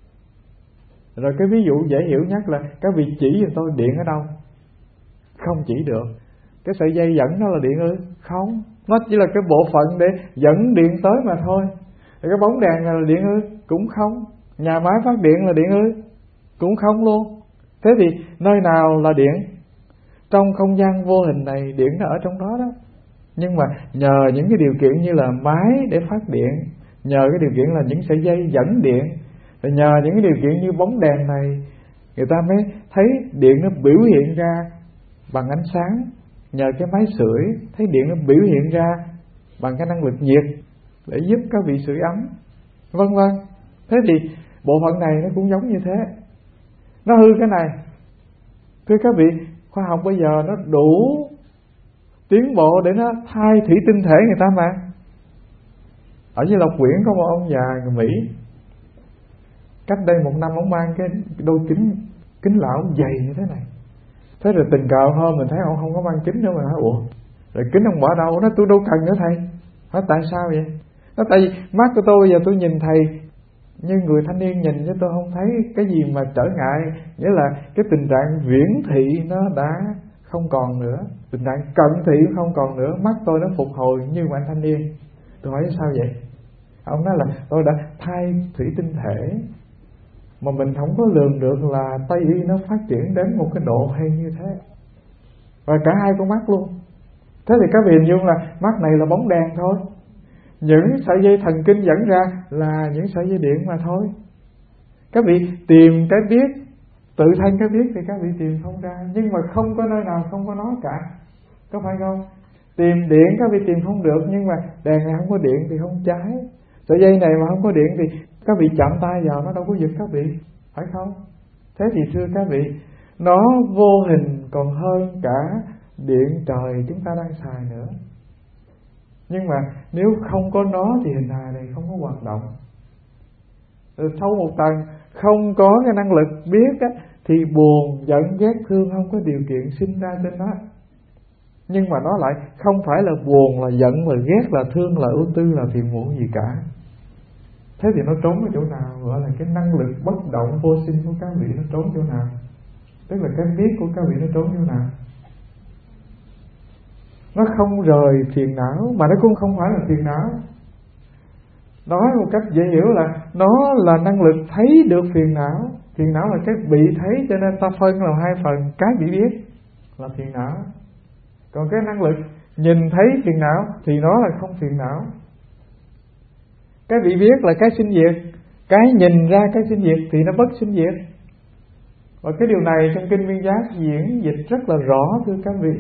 Rồi cái ví dụ dễ hiểu nhất là các vị chỉ cho tôi điện ở đâu? Không chỉ được. Cái sợi dây dẫn nó là điện ư? Không, nó chỉ là cái bộ phận để dẫn điện tới mà thôi. Rồi cái bóng đèn này là điện ư? Cũng không. Nhà máy phát điện là điện ư? Cũng không luôn. Thế thì nơi nào là điện? Trong không gian vô hình này điện nó ở trong đó đó. Nhưng mà nhờ những cái điều kiện như là máy để phát điện, nhờ cái điều kiện là những sợi dây dẫn điện, rồi nhờ những cái điều kiện như bóng đèn này, người ta mới thấy điện nó biểu hiện ra bằng ánh sáng. Nhờ cái máy sưởi thấy điện nó biểu hiện ra bằng cái năng lực nhiệt để giúp các vị sưởi ấm, vân vân. Thế thì bộ phận này nó cũng giống như thế. Nó hư cái này, thưa các vị, khoa học bây giờ nó đủ tiến bộ để nó thay thủy tinh thể người ta mà. Ở dưới Lộc Quyển có một ông già người Mỹ, cách đây một năm ông mang cái đôi kính kính lão dày như thế này. Thế rồi tình cờ hôm mình thấy ông không có mang kính nữa, mà nói ủa, rồi kính ông bỏ đâu? Nó tôi đâu cần nữa thầy. Nói tại sao vậy? Nó tại vì mắt của tôi bây giờ tôi nhìn thầy như người thanh niên nhìn, chứ tôi không thấy cái gì mà trở ngại. Nghĩa là cái tình trạng viễn thị nó đã không còn nữa, tình trạng cận thị cũng không còn nữa, mắt tôi nó phục hồi như một anh thanh niên. Tôi hỏi sao vậy? Ông nói là tôi đã thay thủy tinh thể mà mình không có lường được là Tây y nó phát triển đến một cái độ hay như thế, và cả hai con mắt luôn. Thế thì các vị hình dung là mắt này là bóng đèn thôi, những sợi dây thần kinh dẫn ra là những sợi dây điện mà thôi. Các vị tìm cái biết, tự thân cái biết thì các vị tìm không ra, nhưng mà không có nơi nào không có nó cả, có phải không? Tìm điện các vị tìm không được, nhưng mà đèn này không có điện thì không cháy. Sợi dây này mà không có điện thì các vị chạm tay vào nó đâu có giật các vị, phải không? Thế thì thưa các vị, nó vô hình còn hơn cả điện trời chúng ta đang xài nữa. Nhưng mà nếu không có nó thì hình hài này không có hoạt động. Rồi sâu một tầng, không có cái năng lực biết á, thì buồn, giận, ghét, thương không có điều kiện sinh ra trên nó. Nhưng mà nó lại không phải là buồn, là giận, là ghét, là thương, là ưu tư, là phiền muộn gì cả. Thế thì nó trốn ở chỗ nào? Gọi là cái năng lực bất động vô sinh của các vị nó trốn chỗ nào? Tức là cái biết của các vị nó trốn chỗ nào? Nó không rời phiền não, mà nó cũng không phải là phiền não. Nói một cách dễ hiểu là nó là năng lực thấy được phiền não. Phiền não là cái bị thấy, cho nên ta phân làm hai phần. Cái bị biết là phiền não, còn cái năng lực nhìn thấy phiền não thì nó là không phiền não. Cái bị biết là cái sinh diệt, cái nhìn ra cái sinh diệt thì nó bất sinh diệt. Và cái điều này trong Kinh Viên Giác diễn dịch rất là rõ thưa các vị.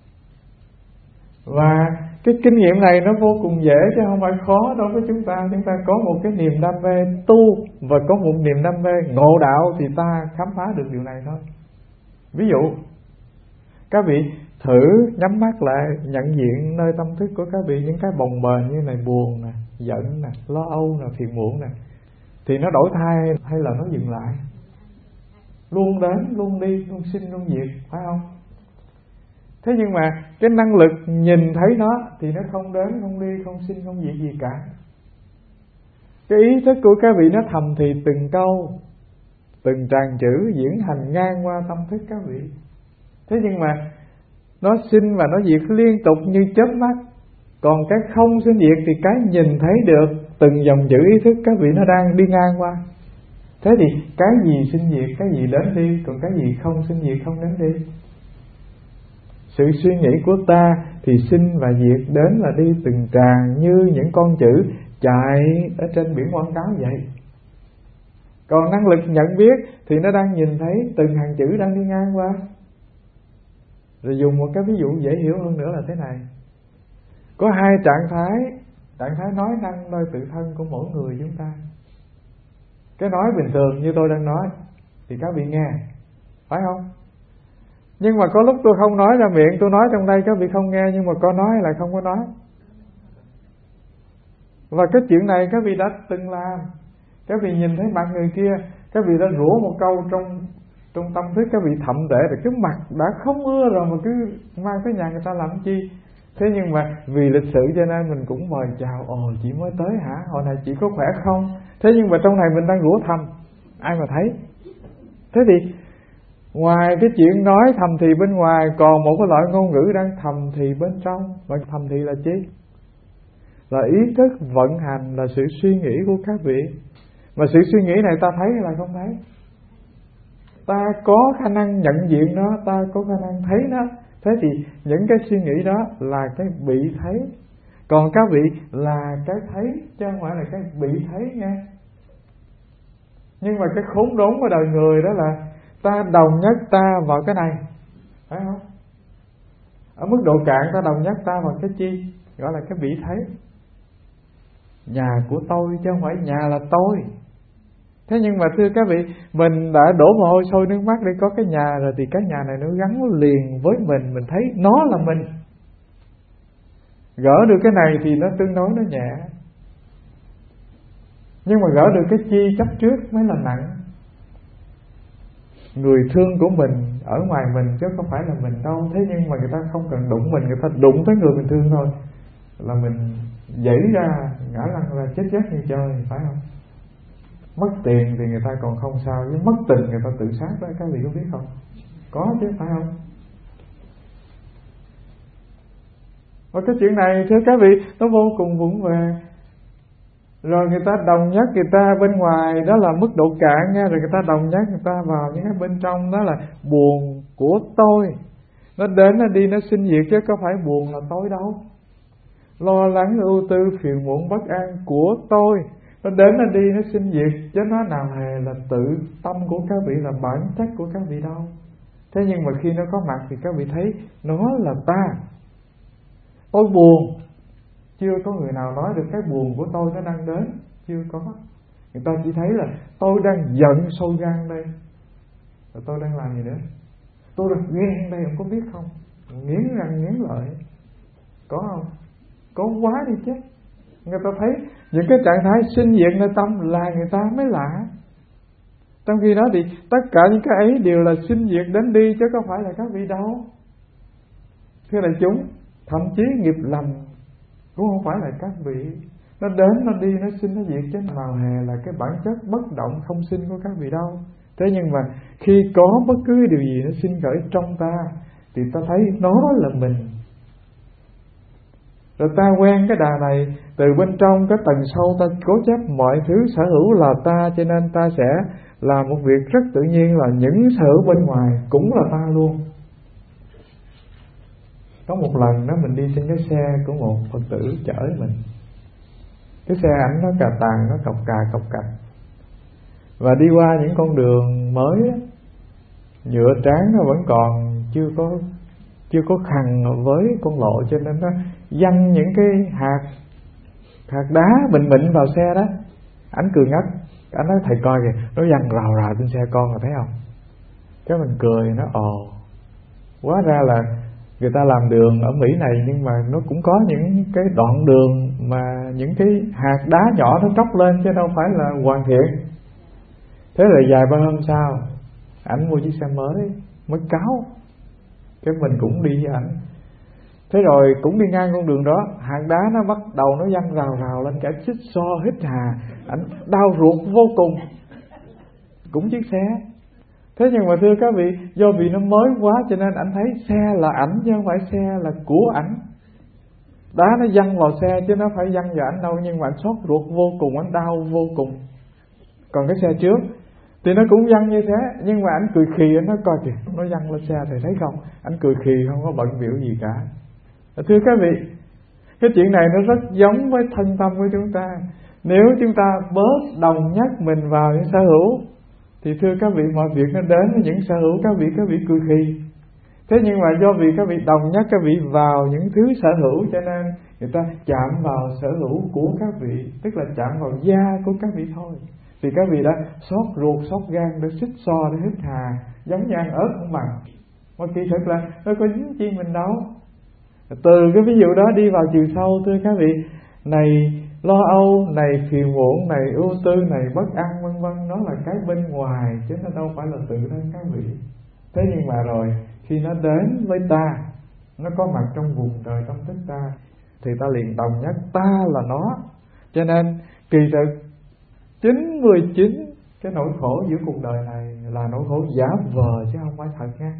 Và cái kinh nghiệm này nó vô cùng dễ chứ không phải khó đối với chúng ta. Chúng ta có một cái niềm đam mê tu và có một niềm đam mê ngộ đạo thì ta khám phá được điều này thôi. Ví dụ các vị thử nhắm mắt lại, nhận diện nơi tâm thức của các vị những cái bồng bềnh như này, buồn nè, giận nè, lo âu nè, phiền muộn nè, thì nó đổi thay hay là nó dừng lại? Luôn đến, luôn đi, luôn sinh, luôn diệt, phải không? Thế nhưng mà cái năng lực nhìn thấy nó thì nó không đến, không đi, không sinh, không diệt gì cả. Cái ý thức của các vị nó thầm thì từng câu, từng tràng chữ diễn hành ngang qua tâm thức các vị. Thế nhưng mà nó sinh và nó diệt liên tục như chớp mắt. Còn cái không sinh diệt thì cái nhìn thấy được từng dòng chữ ý thức các vị nó đang đi ngang qua. Thế thì cái gì sinh diệt, cái gì đến đi, còn cái gì không sinh diệt, không đến đi. Sự suy nghĩ của ta thì sinh và diệt, đến là đi từng tràng như những con chữ chạy ở trên biển quảng cáo vậy. Còn năng lực nhận biết thì nó đang nhìn thấy từng hàng chữ đang đi ngang qua. Rồi dùng một cái ví dụ dễ hiểu hơn nữa là thế này. Có hai trạng thái, trạng thái nói năng nơi tự thân của mỗi người chúng ta. Cái nói bình thường như tôi đang nói thì các vị nghe, phải không? Nhưng mà có lúc tôi không nói ra miệng, tôi nói trong đây các vị không nghe, nhưng mà có nói là không có nói. Và cái chuyện này các vị đã từng làm. Các vị nhìn thấy mặt người kia, các vị đã rủa một câu trong trong tâm thức, các vị thậm tệ rồi cái mặt đã không ưa rồi mà cứ mang tới nhà người ta làm chi. Thế nhưng mà vì lịch sự cho nên mình cũng mời chào. Ồ, chị mới tới hả? Hồi này chị có khỏe không? Thế nhưng mà trong này mình đang rủa thầm, ai mà thấy. Thế thì ngoài cái chuyện nói thầm thì bên ngoài, còn một cái loại ngôn ngữ đang thầm thì bên trong. Và thầm thì là chi? Là ý thức vận hành, là sự suy nghĩ của các vị. Mà sự suy nghĩ này ta thấy hay là không thấy? Ta có khả năng nhận diện nó, ta có khả năng thấy nó. Thế thì những cái suy nghĩ đó là cái bị thấy. Còn các vị là cái thấy, chứ không phải là cái bị thấy nghe. Nhưng mà cái khốn đốn của đời người đó là ta đồng nhất ta vào cái này, phải không? Ở mức độ cạn ta đồng nhất ta vào cái chi? Gọi là cái bị thấy. Nhà của tôi chứ không phải nhà là tôi. Thế nhưng mà thưa các vị, mình đã đổ mồ hôi sôi nước mắt để có cái nhà rồi, thì cái nhà này nó gắn liền với mình, mình thấy nó là mình. Gỡ được cái này thì nó tương đối nó nhẹ. Nhưng mà gỡ được cái chi chấp trước mới là nặng. Người thương của mình ở ngoài mình chứ không phải là mình đâu. Thế nhưng mà người ta không cần đụng mình, người ta đụng tới người mình thương thôi là mình dãy ra, ngã lăn ra, chết chết như chơi, phải không? Mất tiền thì người ta còn không sao, nhưng mất tình người ta tự sát đó, các vị có biết không? Có chứ, phải không? Và cái chuyện này thưa các vị, nó vô cùng vững vàng. Rồi người ta đồng nhất người ta bên ngoài đó là mức độ cạn nha, rồi người ta đồng nhất người ta vào những cái bên trong đó là buồn của tôi. Nó đến nó đi nó sinh diệt chứ có phải buồn là tôi đâu. Lo lắng ưu tư phiền muộn bất an của tôi. Nó đến nó đi nó sinh diệt, chứ nó nào hề là tự tâm của các vị, là bản chất của các vị đâu. Thế nhưng mà khi nó có mặt thì các vị thấy nó là ta. Tôi buồn, chưa có người nào nói được cái buồn của tôi nó đang đến, chưa có. Người ta chỉ thấy là tôi đang giận sôi gan đây, rồi tôi đang làm gì nữa? Tôi đang ghen đây, ông có biết không? Nghiến răng nghiến lợi, có không? Có quá đi chứ. Người ta thấy những cái trạng thái sinh diệt nơi tâm là người ta mới lạ. Trong khi đó thì tất cả những cái ấy đều là sinh diệt đến đi, chứ không phải là các vị đâu. Thưa đại chúng, thậm chí nghiệp lầm cũng không phải là các vị. Nó đến, nó đi, nó sinh, nó diệt, chứ nào hề là cái bản chất bất động không sinh của các vị đâu. Thế nhưng mà khi có bất cứ điều gì nó sinh khởi trong ta thì ta thấy nó là mình. Rồi ta quen cái đà này, từ bên trong cái tầng sâu ta cố chấp mọi thứ sở hữu là ta, cho nên ta sẽ làm một việc rất tự nhiên là những sở hữu bên ngoài cũng là ta luôn. Có một lần đó mình đi trên cái xe của một Phật tử chở mình. Cái xe ảnh nó cà tàng, nó cọc cà cọc cạch. Và đi qua những con đường mới, nhựa tráng nó vẫn còn chưa có chưa có khằn với con lộ, cho nên nó văng những cái hạt hạt đá bình mịn vào xe đó. Ảnh cười ngất, ảnh nói thầy coi kìa, nó văng rào rào trên xe con rồi thấy không? Cái mình cười, nó ồ, hóa ra là người ta làm đường ở Mỹ này, nhưng mà nó cũng có những cái đoạn đường mà những cái hạt đá nhỏ nó tróc lên, chứ đâu phải là hoàn thiện. Thế rồi vài ba hôm sau, ảnh mua chiếc xe mới mới cáo, cái mình cũng đi với ảnh. Thế rồi cũng đi ngang con đường đó, hạt đá nó bắt đầu nó văng rào rào lên, cả xích xo hít hà, ảnh đau ruột vô cùng. Cũng chiếc xe. Thế nhưng mà thưa các vị, do vì nó mới quá cho nên ảnh thấy xe là ảnh chứ không phải xe là của ảnh. Đá nó văng vào xe chứ nó phải văng vào ảnh đâu, nhưng mà ảnh xót ruột vô cùng, ảnh đau vô cùng. Còn cái xe trước thì nó cũng văng như thế, nhưng mà ảnh cười khì, ảnh nói coi kìa, nó văng lên xe thầy thấy không? Ảnh cười khì, không có bận biểu gì cả. Thưa các vị, Cái chuyện này nó rất giống với thân tâm của chúng ta. Nếu chúng ta bớt đồng nhất mình vào những sở hữu thì thưa các vị, mọi việc nó đến với những sở hữu các vị, các vị cười khì. Thế nhưng mà do vì các vị đồng nhất các vị vào những thứ sở hữu, cho nên người ta chạm vào sở hữu của các vị, tức là chạm vào da của các vị thôi. Vì các vị đã xót ruột, xót gan, đã xích so, đã hít hà, giống như ăn ớt không bằng. Mà kỳ thực là nó có dính chi mình đâu. Từ cái ví dụ đó đi vào chiều sâu, thưa các vị, này lo âu, này phiền muộn, này ưu tư, này bất an, vân vân, nó là cái bên ngoài chứ nó đâu phải là tự thân các vị. Thế nhưng mà rồi khi nó đến với ta, nó có mặt trong vùng đời tâm thức ta, thì ta liền đồng nhất ta là nó. Cho nên kỳ thực chín mươi chín cái nỗi khổ giữa cuộc đời này là nỗi khổ giả vờ chứ không phải thật nha.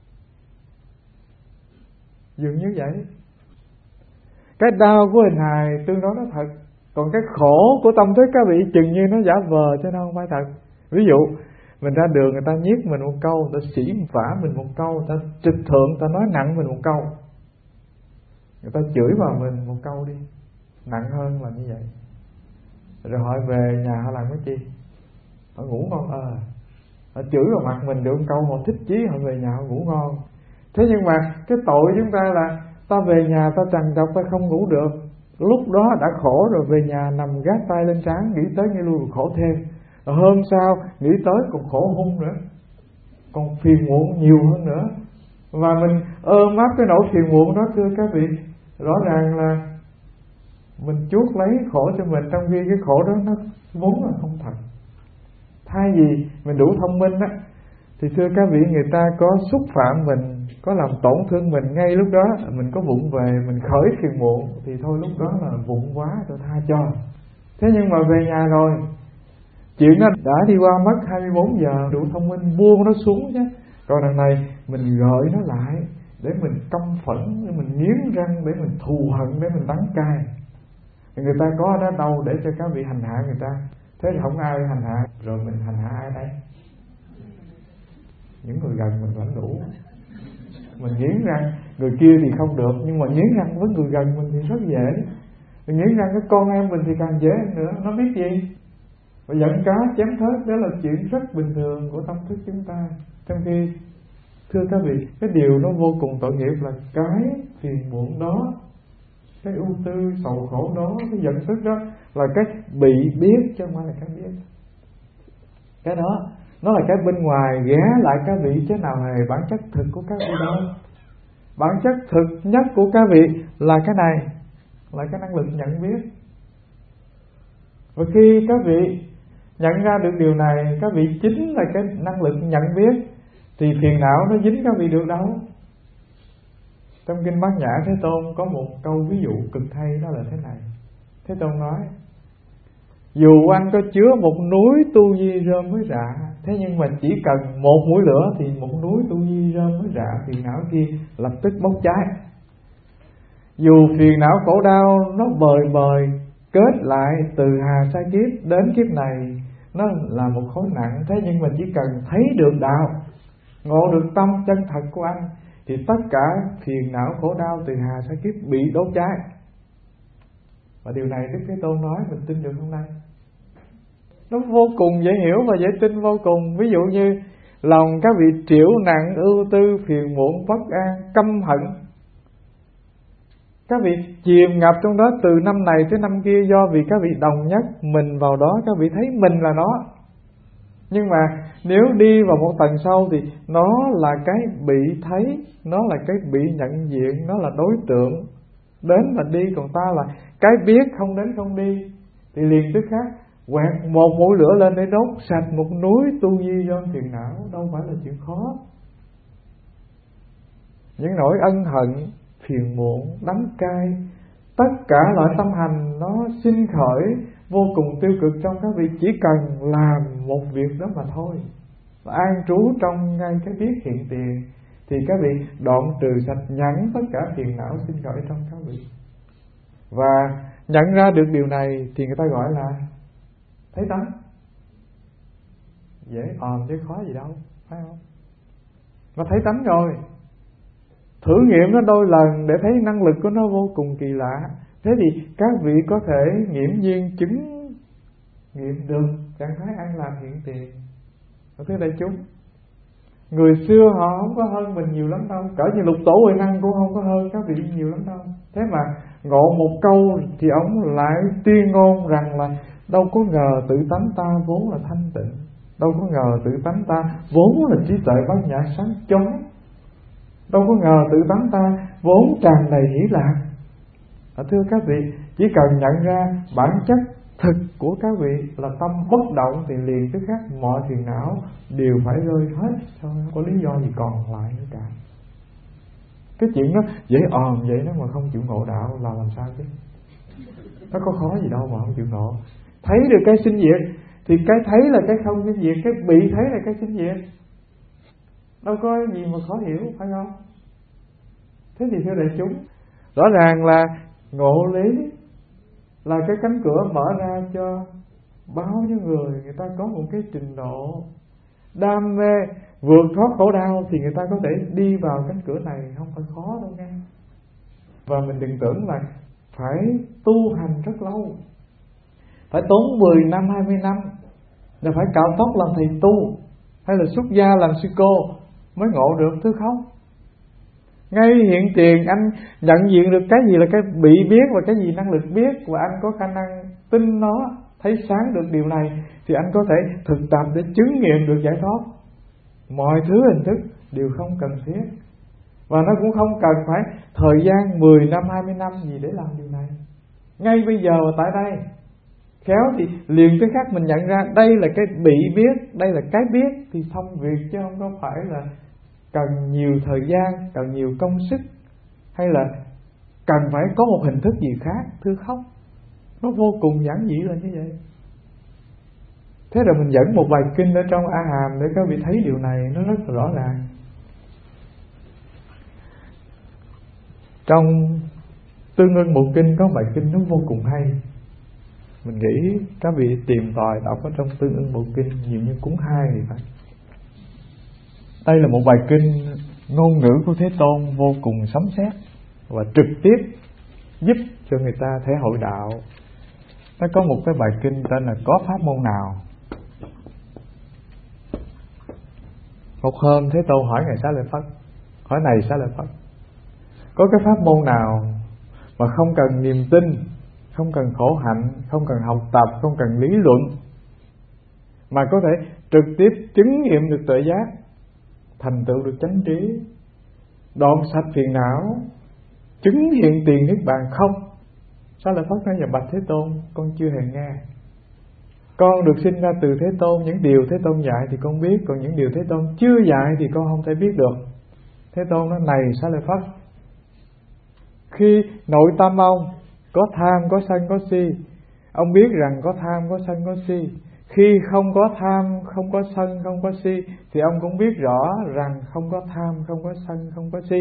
Dường như vậy. Cái đau của hình hài tương đối nó thật, còn cái khổ của tâm thức các vị chừng như nó giả vờ chứ nó không phải thật. Ví dụ mình ra đường, người ta nhiếc mình một câu, người ta sỉ vả mình một câu, người ta trịch thượng, người ta nói nặng mình một câu, người ta chửi vào mình một câu đi, nặng hơn là như vậy. Rồi họ về nhà họ làm cái chi? Họ ngủ ngon ờ à. Họ chửi vào mặt mình được một câu, họ thích chí, họ về nhà họ ngủ ngon. Thế nhưng mà cái tội chúng ta là ta về nhà ta trằn trọc, ta không ngủ được. Lúc đó đã khổ rồi, về nhà nằm gác tay lên trán, nghĩ tới nghe lui khổ thêm. Rồi hôm sau nghĩ tới còn khổ hung nữa, còn phiền muộn nhiều hơn nữa. Và mình ôm ấp cái nỗi phiền muộn đó, thưa các vị, rõ ràng là mình chuốc lấy khổ cho mình, trong khi cái khổ đó nó vốn là không thật. Thay vì mình đủ thông minh á, thì thưa các vị, người ta có xúc phạm mình, có làm tổn thương mình, ngay lúc đó mình có vụng về, mình khởi phiền muộn, thì thôi lúc đó là vụng quá, tôi tha cho. Thế nhưng mà về nhà rồi, chuyện nó đã đi qua mất hai mươi bốn giờ, đủ thông minh buông nó xuống chứ. Còn đằng này mình gợi nó lại để mình căm phẫn, để mình nghiến răng, để mình thù hận, để mình đắng cay. Người ta có đó đâu để cho các vị hành hạ người ta. Thế thì không ai hành hạ, rồi mình hành hạ ai đây? Những người gần mình vẫn đủ. Mình nghiến răng, người kia thì không được, nhưng mà nghiến răng với người gần mình thì rất dễ. Mình nghiến răng với con em mình thì càng dễ hơn nữa. Nó biết gì? Và giận cá chém thớt, đó là chuyện rất bình thường của tâm thức chúng ta. Trong khi thưa các vị, cái điều nó vô cùng tội nghiệp là cái phiền muộn đó, cái ưu tư sầu khổ đó, cái giận tức đó là cái bị biết chứ không phải là cái biết. Cái đó nó là cái bên ngoài ghé lại các vị, chứ nào hề bản chất thực của các vị đâu. Bản chất thực nhất của các vị là cái này, là cái năng lực nhận biết. Và khi các vị nhận ra được điều này, các vị chính là cái năng lực nhận biết, thì phiền não nó dính các vị được đâu. Trong kinh Bát Nhã Thế Tôn có một câu ví dụ cực hay, đó là thế này. Thế Tôn nói: dù anh có chứa một núi tu di rơm với rạ, thế nhưng mà chỉ cần một mũi lửa thì một núi tu di rơm với rạ phiền não kia lập tức bốc cháy. Dù phiền não khổ đau nó bời bời kết lại từ hà sa kiếp đến kiếp này, nó là một khối nặng, thế nhưng mà chỉ cần thấy được đạo, ngộ được tâm chân thật của anh, thì tất cả phiền não khổ đau từ hà sa kiếp bị đốt cháy. Và điều này Đức Thế Tôn nói, mình tin được không đây? Nó vô cùng dễ hiểu và dễ tin vô cùng. Ví dụ như lòng các vị triểu nặng, ưu tư, phiền muộn, bất an, căm hận, các vị chìm ngập trong đó từ năm này tới năm kia, do vì các vị đồng nhất mình vào đó, các vị thấy mình là nó. Nhưng mà nếu đi vào một tầng sâu thì nó là cái bị thấy, nó là cái bị nhận diện, nó là đối tượng đến và đi, còn ta là cái biết không đến không đi. Thì liền tức khác quẹt một mũi lửa lên để đốt sạch một núi tu di do phiền não, đâu phải là chuyện khó. Những nỗi ân hận, phiền muộn, đắng cay, tất cả loại tâm hành nó sinh khởi vô cùng tiêu cực trong các vị, chỉ cần làm một việc đó mà thôi, và an trú trong ngay cái biết hiện tiền, thì các vị đoạn trừ sạch nhẫn tất cả phiền não sinh khởi trong các vị. Và nhận ra được điều này thì người ta gọi là thấy tánh. Dễ òm chứ khó gì đâu, phải không? Nó thấy tánh rồi. thử nghiệm nó đôi lần để thấy năng lực của nó vô cùng kỳ lạ. Thế thì các vị có thể nghiễm nhiên chứng nghiệm được trạng thái an lạc hiện tiền. Thưa đại chúng, người xưa họ không có hơn mình nhiều lắm đâu, cỡ như Lục Tổ Huệ Năng cũng không có hơn các vị nhiều lắm đâu. Thế mà ngộ một câu thì ông lại tuyên ngôn rằng là đâu có ngờ tự tánh ta vốn là thanh tịnh, đâu có ngờ tự tánh ta vốn là trí tuệ bát nhã sáng chói, đâu có ngờ tự tánh ta vốn tràn đầy hỷ lạc. À, thưa các vị, chỉ cần nhận ra bản chất thực của các vị là tâm bất động thì liền tức khắc mọi phiền não đều phải rơi hết thôi, không có lý do gì còn lại nữa cả. Cái chuyện đó dễ òm vậy đó mà không chịu ngộ đạo là làm sao chứ? Nó có khó gì đâu mà không chịu ngộ. Thấy được cái sinh diệt thì cái thấy là cái không sinh diệt, cái bị thấy là cái sinh diệt. Đâu có gì mà khó hiểu, phải không? Thế thì thưa đại chúng, rõ ràng là ngộ lý là cái cánh cửa mở ra cho bao nhiêu người, người ta có một cái trình độ đam mê vượt thoát khổ đau thì người ta có thể đi vào cánh cửa này, không phải khó đâu nghe. Và mình đừng tưởng là phải tu hành rất lâu, phải tốn mười năm, hai mươi năm, là phải cạo tóc làm thầy tu, hay là xuất gia làm sư cô mới ngộ được, thứ không. Ngay hiện tiền anh nhận diện được cái gì là cái bị biết và cái gì năng lực biết, và anh có khả năng tin nó, thấy sáng được điều này, thì anh có thể thực tập để chứng nghiệm được giải thoát. Mọi thứ hình thức đều không cần thiết, và nó cũng không cần phải thời gian mười năm, hai mươi năm gì để làm điều này. Ngay bây giờ và tại đây, khéo thì liền cái khác mình nhận ra đây là cái bị biết, đây là cái biết thì xong việc, chứ không có phải là cần nhiều thời gian, cần nhiều công sức, hay là cần phải có một hình thức gì khác, thưa không. Nó vô cùng giản dị là như vậy. Thế rồi mình dẫn một bài kinh ở trong A Hàm để các vị thấy điều này nó rất là rõ ràng. Trong Tương Ưng Bộ Kinh có bài kinh nó vô cùng hay. Mình nghĩ các vị tìm tòi đọc ở trong Tương Ưng Bộ Kinh nhiều như cuốn hai thì phải. Đây là một bài kinh ngôn ngữ của Thế Tôn vô cùng sấm sét và trực tiếp giúp cho người ta thể hội đạo. Nó có một cái bài kinh tên là Có pháp môn nào. Một hôm Thế Tôn hỏi Ngài Xá Lợi Phất, hỏi này Xá Lợi Phất, có cái pháp môn nào mà không cần niềm tin, không cần khổ hạnh, không cần học tập, không cần lý luận, mà có thể trực tiếp chứng nghiệm được tuệ giác, thành tựu được chánh trí, đoạn sạch phiền não, chứng hiện tiền niết bàn không? Xá Lợi Phất nói: dạ bạch Thế Tôn, con chưa hề nghe. Con được sinh ra từ Thế Tôn, những điều Thế Tôn dạy thì con biết, còn những điều Thế Tôn chưa dạy thì con không thể biết được. Thế Tôn nói: này Xá Lợi Phất, khi nội tâm ông có tham, có sân, có si, ông biết rằng có tham, có sân, có si. Khi không có tham, không có sân, không có si, thì ông cũng biết rõ rằng không có tham, không có sân, không có si.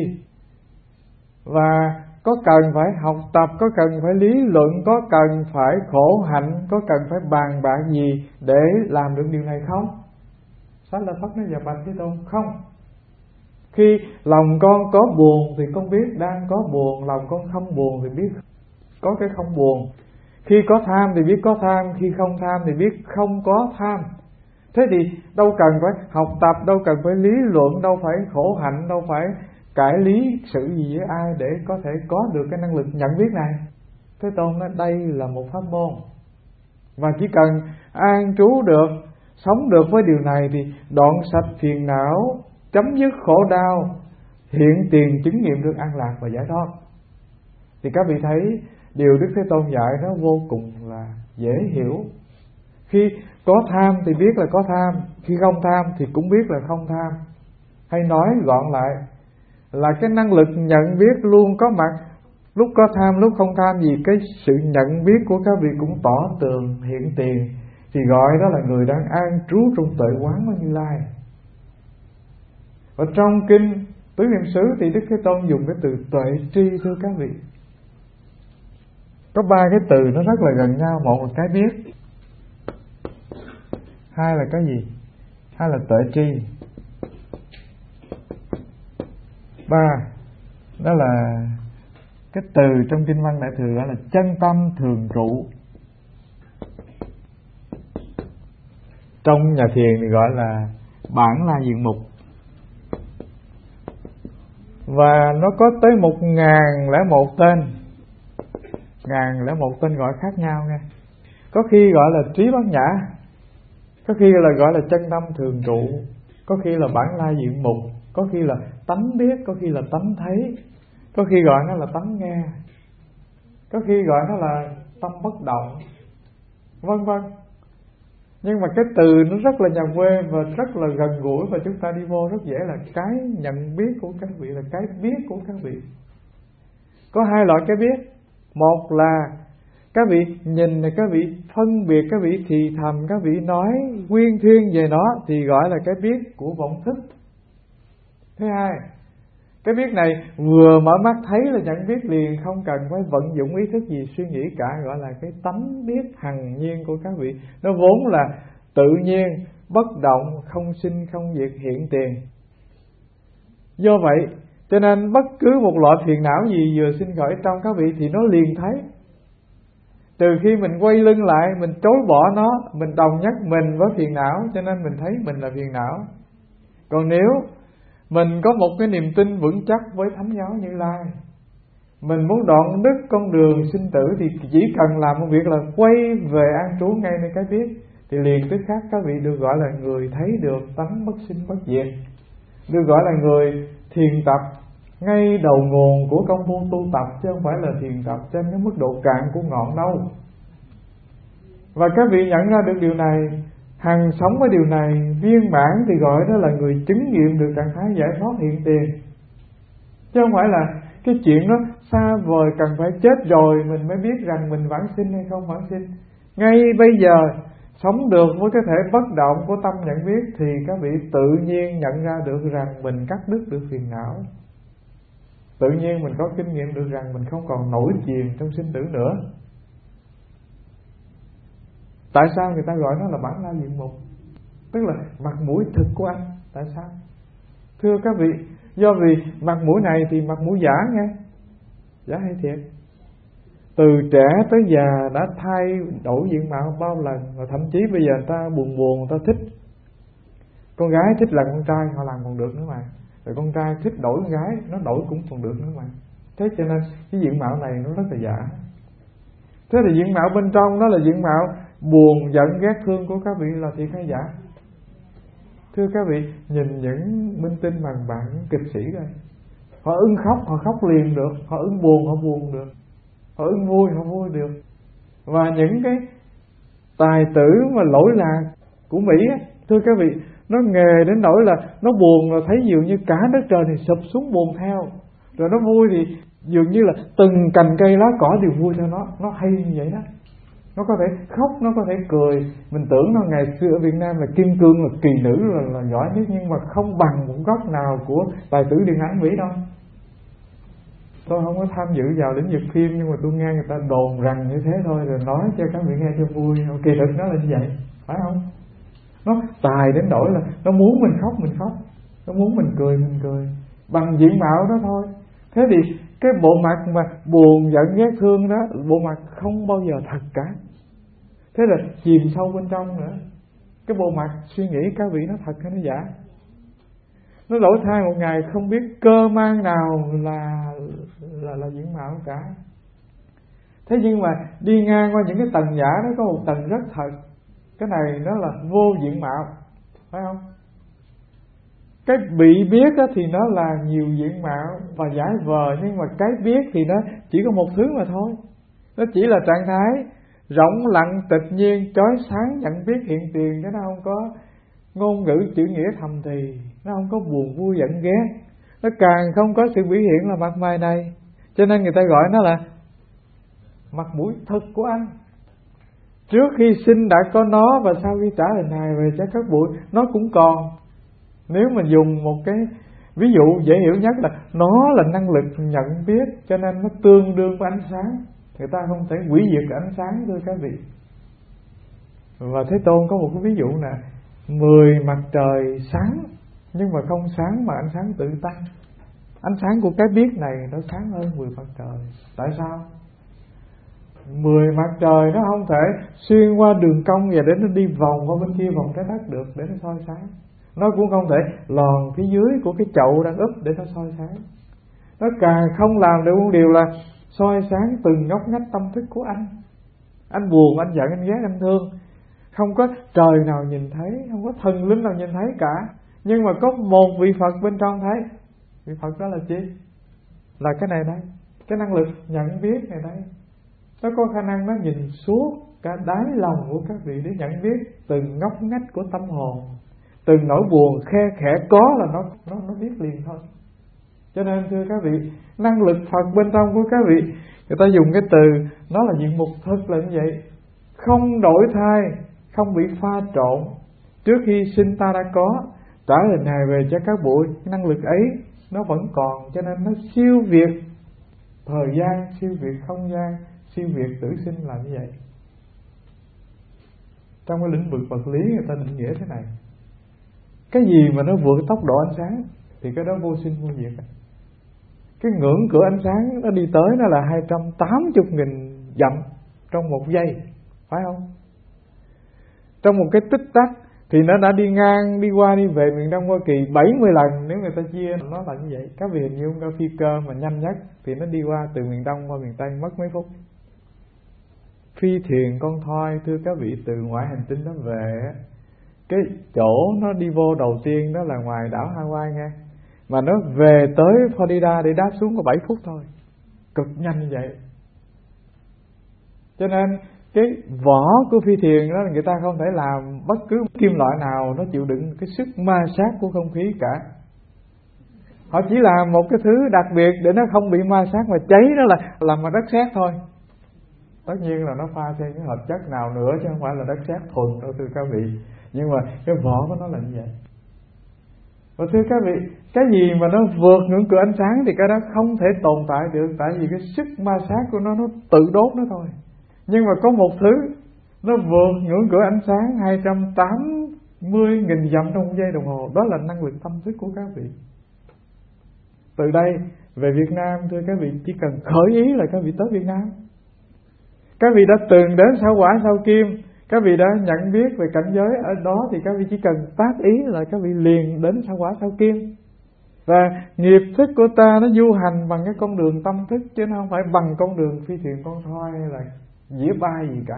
Và có cần phải học tập, có cần phải lý luận, có cần phải khổ hạnh, có cần phải bàn bạc gì để làm được điều này không? Xá Lợi Phất nói: dạ bạch Thế Tôn, không. Khi lòng con có buồn thì con biết đang có buồn, lòng con không buồn thì biết có cái không buồn. Khi có tham thì biết có tham, khi không tham thì biết không có tham. Thế thì đâu cần phải học tập, đâu cần phải lý luận, đâu phải khổ hạnh, đâu phải cải lý sự gì với ai để có thể có được cái năng lực nhận biết này. Thế Tôn nói đây là một pháp môn, và chỉ cần an trú được, sống được với điều này thì đoạn sạch phiền não, chấm dứt khổ đau, hiện tiền chứng nghiệm được an lạc và giải thoát. Thì các vị thấy điều Đức Thế Tôn dạy nó vô cùng là dễ hiểu. Khi có tham thì biết là có tham, khi không tham thì cũng biết là không tham. Hay nói gọn lại là cái năng lực nhận biết luôn có mặt, lúc có tham, lúc không tham gì, cái sự nhận biết của các vị cũng tỏ tường hiện tiền, thì gọi đó là người đang an trú trong tuệ quán của Như Lai. Và trong kinh Tứ Niệm xứ thì Đức Thế Tôn dùng cái từ tuệ tri, thưa các vị. Có ba cái từ nó rất là gần nhau. Một là cái biết, hai là cái gì? Hai là tuệ tri, ba Đó là cái từ trong kinh văn Đại Thừa là chân tâm thường trụ. Trong nhà thiền thì gọi là bản la diện mục. Và nó có tới một ngàn lẻ một tên, ngàn lẻ một tên gọi khác nhau nghe. Có khi gọi là trí bát nhã, có khi là gọi là chân tâm thường trụ, có khi là bản la diện mục, có khi là tánh biết, có khi là tánh thấy, có khi gọi nó là tánh nghe, có khi gọi nó là tâm bất động, vân vân. Nhưng mà cái từ nó rất là nhà quê và rất là gần gũi, và chúng ta đi vô rất dễ là cái nhận biết của các vị, là cái biết của các vị. Có hai loại cái biết. Một là các vị nhìn này, các vị phân biệt, các vị thì thầm, các vị nói nguyên thuyên về nó thì gọi là cái biết của vọng thức. Thứ hai, cái biết này vừa mở mắt thấy là nhận biết liền, không cần phải vận dụng ý thức gì suy nghĩ cả, gọi là cái tánh biết hằng nhiên của các vị. Nó vốn là tự nhiên, bất động, không sinh không diệt, hiện tiền. Do vậy cho nên bất cứ một loại phiền não gì vừa sinh khởi trong các vị thì nó liền thấy. Từ khi mình quay lưng lại, mình chối bỏ nó, mình đồng nhất mình với phiền não, cho nên mình thấy mình là phiền não. Còn nếu mình có một cái niềm tin vững chắc với Thánh Giáo Như Lai, mình muốn đoạn đứt con đường sinh tử, thì chỉ cần làm một việc là quay về an trú ngay nơi cái biết, thì liền tức khắc các vị được gọi là người thấy được tánh bất sinh bất diệt, được gọi là người thiền tập ngay đầu nguồn của công phu tu tập, chứ không phải là thiền tập trên cái mức độ cạn của ngọn đâu. Và các vị nhận ra được điều này, hằng sống với điều này, viên mãn thì gọi đó là người chứng nghiệm được trạng thái giải thoát hiện tiền. Chứ không phải là cái chuyện đó xa vời, cần phải chết rồi mình mới biết rằng mình vãng sinh hay không vãng sinh. Ngay bây giờ sống được với cái thể bất động của tâm nhận biết thì các vị tự nhiên nhận ra được rằng mình cắt đứt được phiền não. Tự nhiên mình có kinh nghiệm được rằng mình không còn nổi chìm trong sinh tử nữa. Tại sao người ta gọi nó là bản la diện mục? Tức là mặt mũi thực của anh. Tại sao? Thưa các vị, do vì mặt mũi này thì mặt mũi giả nghe, giả hay thiệt. Từ trẻ tới già đã thay đổi diện mạo bao lần, và thậm chí bây giờ người ta buồn buồn, người ta thích con gái thích làm con trai, họ làm còn được nữa mà. Rồi con trai thích đổi con gái, nó đổi cũng còn được nữa mà. Thế cho nên cái diện mạo này nó rất là giả. Thế thì diện mạo bên trong đó là diện mạo buồn, giận, ghét, thương của các vị là thiệt hay giả? Thưa các vị, nhìn những minh tinh bằng bạn kịch sĩ đây, họ ưng khóc, họ khóc liền được, họ ưng buồn, họ buồn được, họ ưng vui, họ vui được. Và những cái tài tử mà lỗi lạc của Mỹ á, thưa các vị, nó nghề đến nỗi là nó buồn là thấy dường như cả đất trời này sụp xuống buồn theo, rồi nó vui thì dường như là từng cành cây lá cỏ đều vui theo nó. Nó hay như vậy đó. Nó có thể khóc, nó có thể cười. Mình tưởng nó ngày xưa ở Việt Nam là kim cương, là kỳ nữ, là, là giỏi nhất, nhưng mà không bằng một góc nào của tài tử điện ảnh Mỹ đâu. Tôi không có tham dự vào lĩnh vực phim, nhưng mà tôi nghe người ta đồn rằng như thế thôi, rồi nói cho các vị nghe cho vui. Kỳ thực nó là như vậy, phải không? Nó tài đến nỗi là nó muốn mình khóc mình khóc, nó muốn mình cười mình cười, bằng diện mạo đó thôi. Thế thì cái bộ mặt mà buồn, giận, ghét, thương đó, bộ mặt không bao giờ thật cả. Thế là chìm sâu bên trong nữa. Cái bộ mặt suy nghĩ các vị nó thật hay nó giả? Nó đổi thay một ngày không biết cơ mang nào là là là diện mạo cả. Thế nhưng mà đi ngang qua những cái tầng giả đó có một tầng rất thật. Cái này nó là vô diện mạo, phải không? Cái bị biết đó thì nó là nhiều diện mạo và giải vờ, nhưng mà cái biết thì nó chỉ có một thứ mà thôi. Nó chỉ là trạng thái rỗng lặng tịch nhiên, chói sáng nhận biết hiện tiền, chứ nó không có ngôn ngữ chữ nghĩa thầm thì, nó không có buồn vui giận ghét, nó càng không có sự biểu hiện là mặt mày này. Cho nên người ta gọi nó là mặt mũi thực của anh. Trước khi sinh đã có nó, và sau khi trả lời này về trái các bụi nó cũng còn. Nếu mình dùng một cái ví dụ dễ hiểu nhất là nó là năng lực nhận biết, cho nên nó tương đương với ánh sáng. Người ta không thể hủy diệt ánh sáng, thưa các vị. Và Thế Tôn có một cái ví dụ là mười mặt trời sáng, nhưng mà không sáng mà ánh sáng tự tăng. Ánh sáng của cái biết này nó sáng hơn mười mặt trời. Tại sao? Mười mặt trời nó không thể xuyên qua đường cong và để nó đi vòng qua bên kia vòng trái đất được để nó soi sáng. Nó cũng không thể lòn phía dưới của cái chậu đang úp để nó soi sáng. Nó càng không làm được một điều là soi sáng từng ngóc ngách tâm thức của anh. Anh buồn, anh giận, anh ghét, anh thương, không có trời nào nhìn thấy, không có thần linh nào nhìn thấy cả. Nhưng mà có một vị Phật bên trong thấy. Vị Phật đó là chi? Là cái này đây, cái năng lực nhận biết này đây. Nó có khả năng nó nhìn suốt cả đáy lòng của các vị để nhận biết từng ngóc ngách của tâm hồn, từng nỗi buồn khe khẽ có là nó nó nó biết liền thôi. Cho nên thưa các vị, năng lực Phật bên trong của các vị, người ta dùng cái từ nó là diện mục thực là như vậy, không đổi thay, không bị pha trộn. Trước khi sinh ta đã có, trả hình hài về cho các bụi, năng lực ấy nó vẫn còn, cho nên nó siêu việt thời gian, siêu việt không gian, siêu việt tử sinh là như vậy. Trong cái lĩnh vực vật lý người ta định nghĩa thế này: cái gì mà nó vượt tốc độ ánh sáng thì cái đó vô sinh vô diệt. Cái ngưỡng cửa ánh sáng nó đi tới nó là hai trăm tám mươi nghìn dặm trong một giây, phải không? Trong một cái tích tắc thì nó đã đi ngang, đi qua đi về miền Đông Hoa Kỳ bảy mươi lần. Nếu người ta chia nó là như vậy. Các vị hình dung ra phi cơ mà nhanh nhất thì nó đi qua từ miền Đông qua miền Tây mất mấy phút. Phi thuyền con thoi, thưa các vị, từ ngoại hành tinh nó về, cái chỗ nó đi vô đầu tiên đó là ngoài đảo Hawaii nghe, mà nó về tới Florida để đáp xuống có bảy phút thôi. Cực nhanh như vậy. Cho nên cái vỏ của phi thuyền đó là người ta không thể làm bất cứ kim loại nào nó chịu đựng cái sức ma sát của không khí cả. Họ chỉ làm một cái thứ đặc biệt để nó không bị ma sát mà cháy, đó là làm bằng đất sét thôi. Tất nhiên là nó pha thêm cái hợp chất nào nữa chứ không phải là đất sét thuần đâu thưa các vị. Nhưng mà cái vỏ của nó là như vậy. Và thưa các vị, cái gì mà nó vượt ngưỡng cửa ánh sáng thì cái đó không thể tồn tại được, tại vì cái sức ma sát của nó nó tự đốt nó thôi. Nhưng mà có một thứ nó vượt ngưỡng cửa ánh sáng hai trăm tám mươi nghìn dặm trong một giây đồng hồ, đó là năng lực tâm thức của các vị. Từ đây về Việt Nam, thưa các vị, chỉ cần khởi ý là các vị tới Việt Nam. Các vị đã từng đến sao Hỏa sao Kim, các vị đã nhận biết về cảnh giới ở đó thì các vị chỉ cần tác ý là các vị liền đến sao Hỏa sao Kim. Và nghiệp thức của ta nó du hành bằng cái con đường tâm thức, chứ nó không phải bằng con đường phi thuyền con thoi hay là dĩa bay gì cả.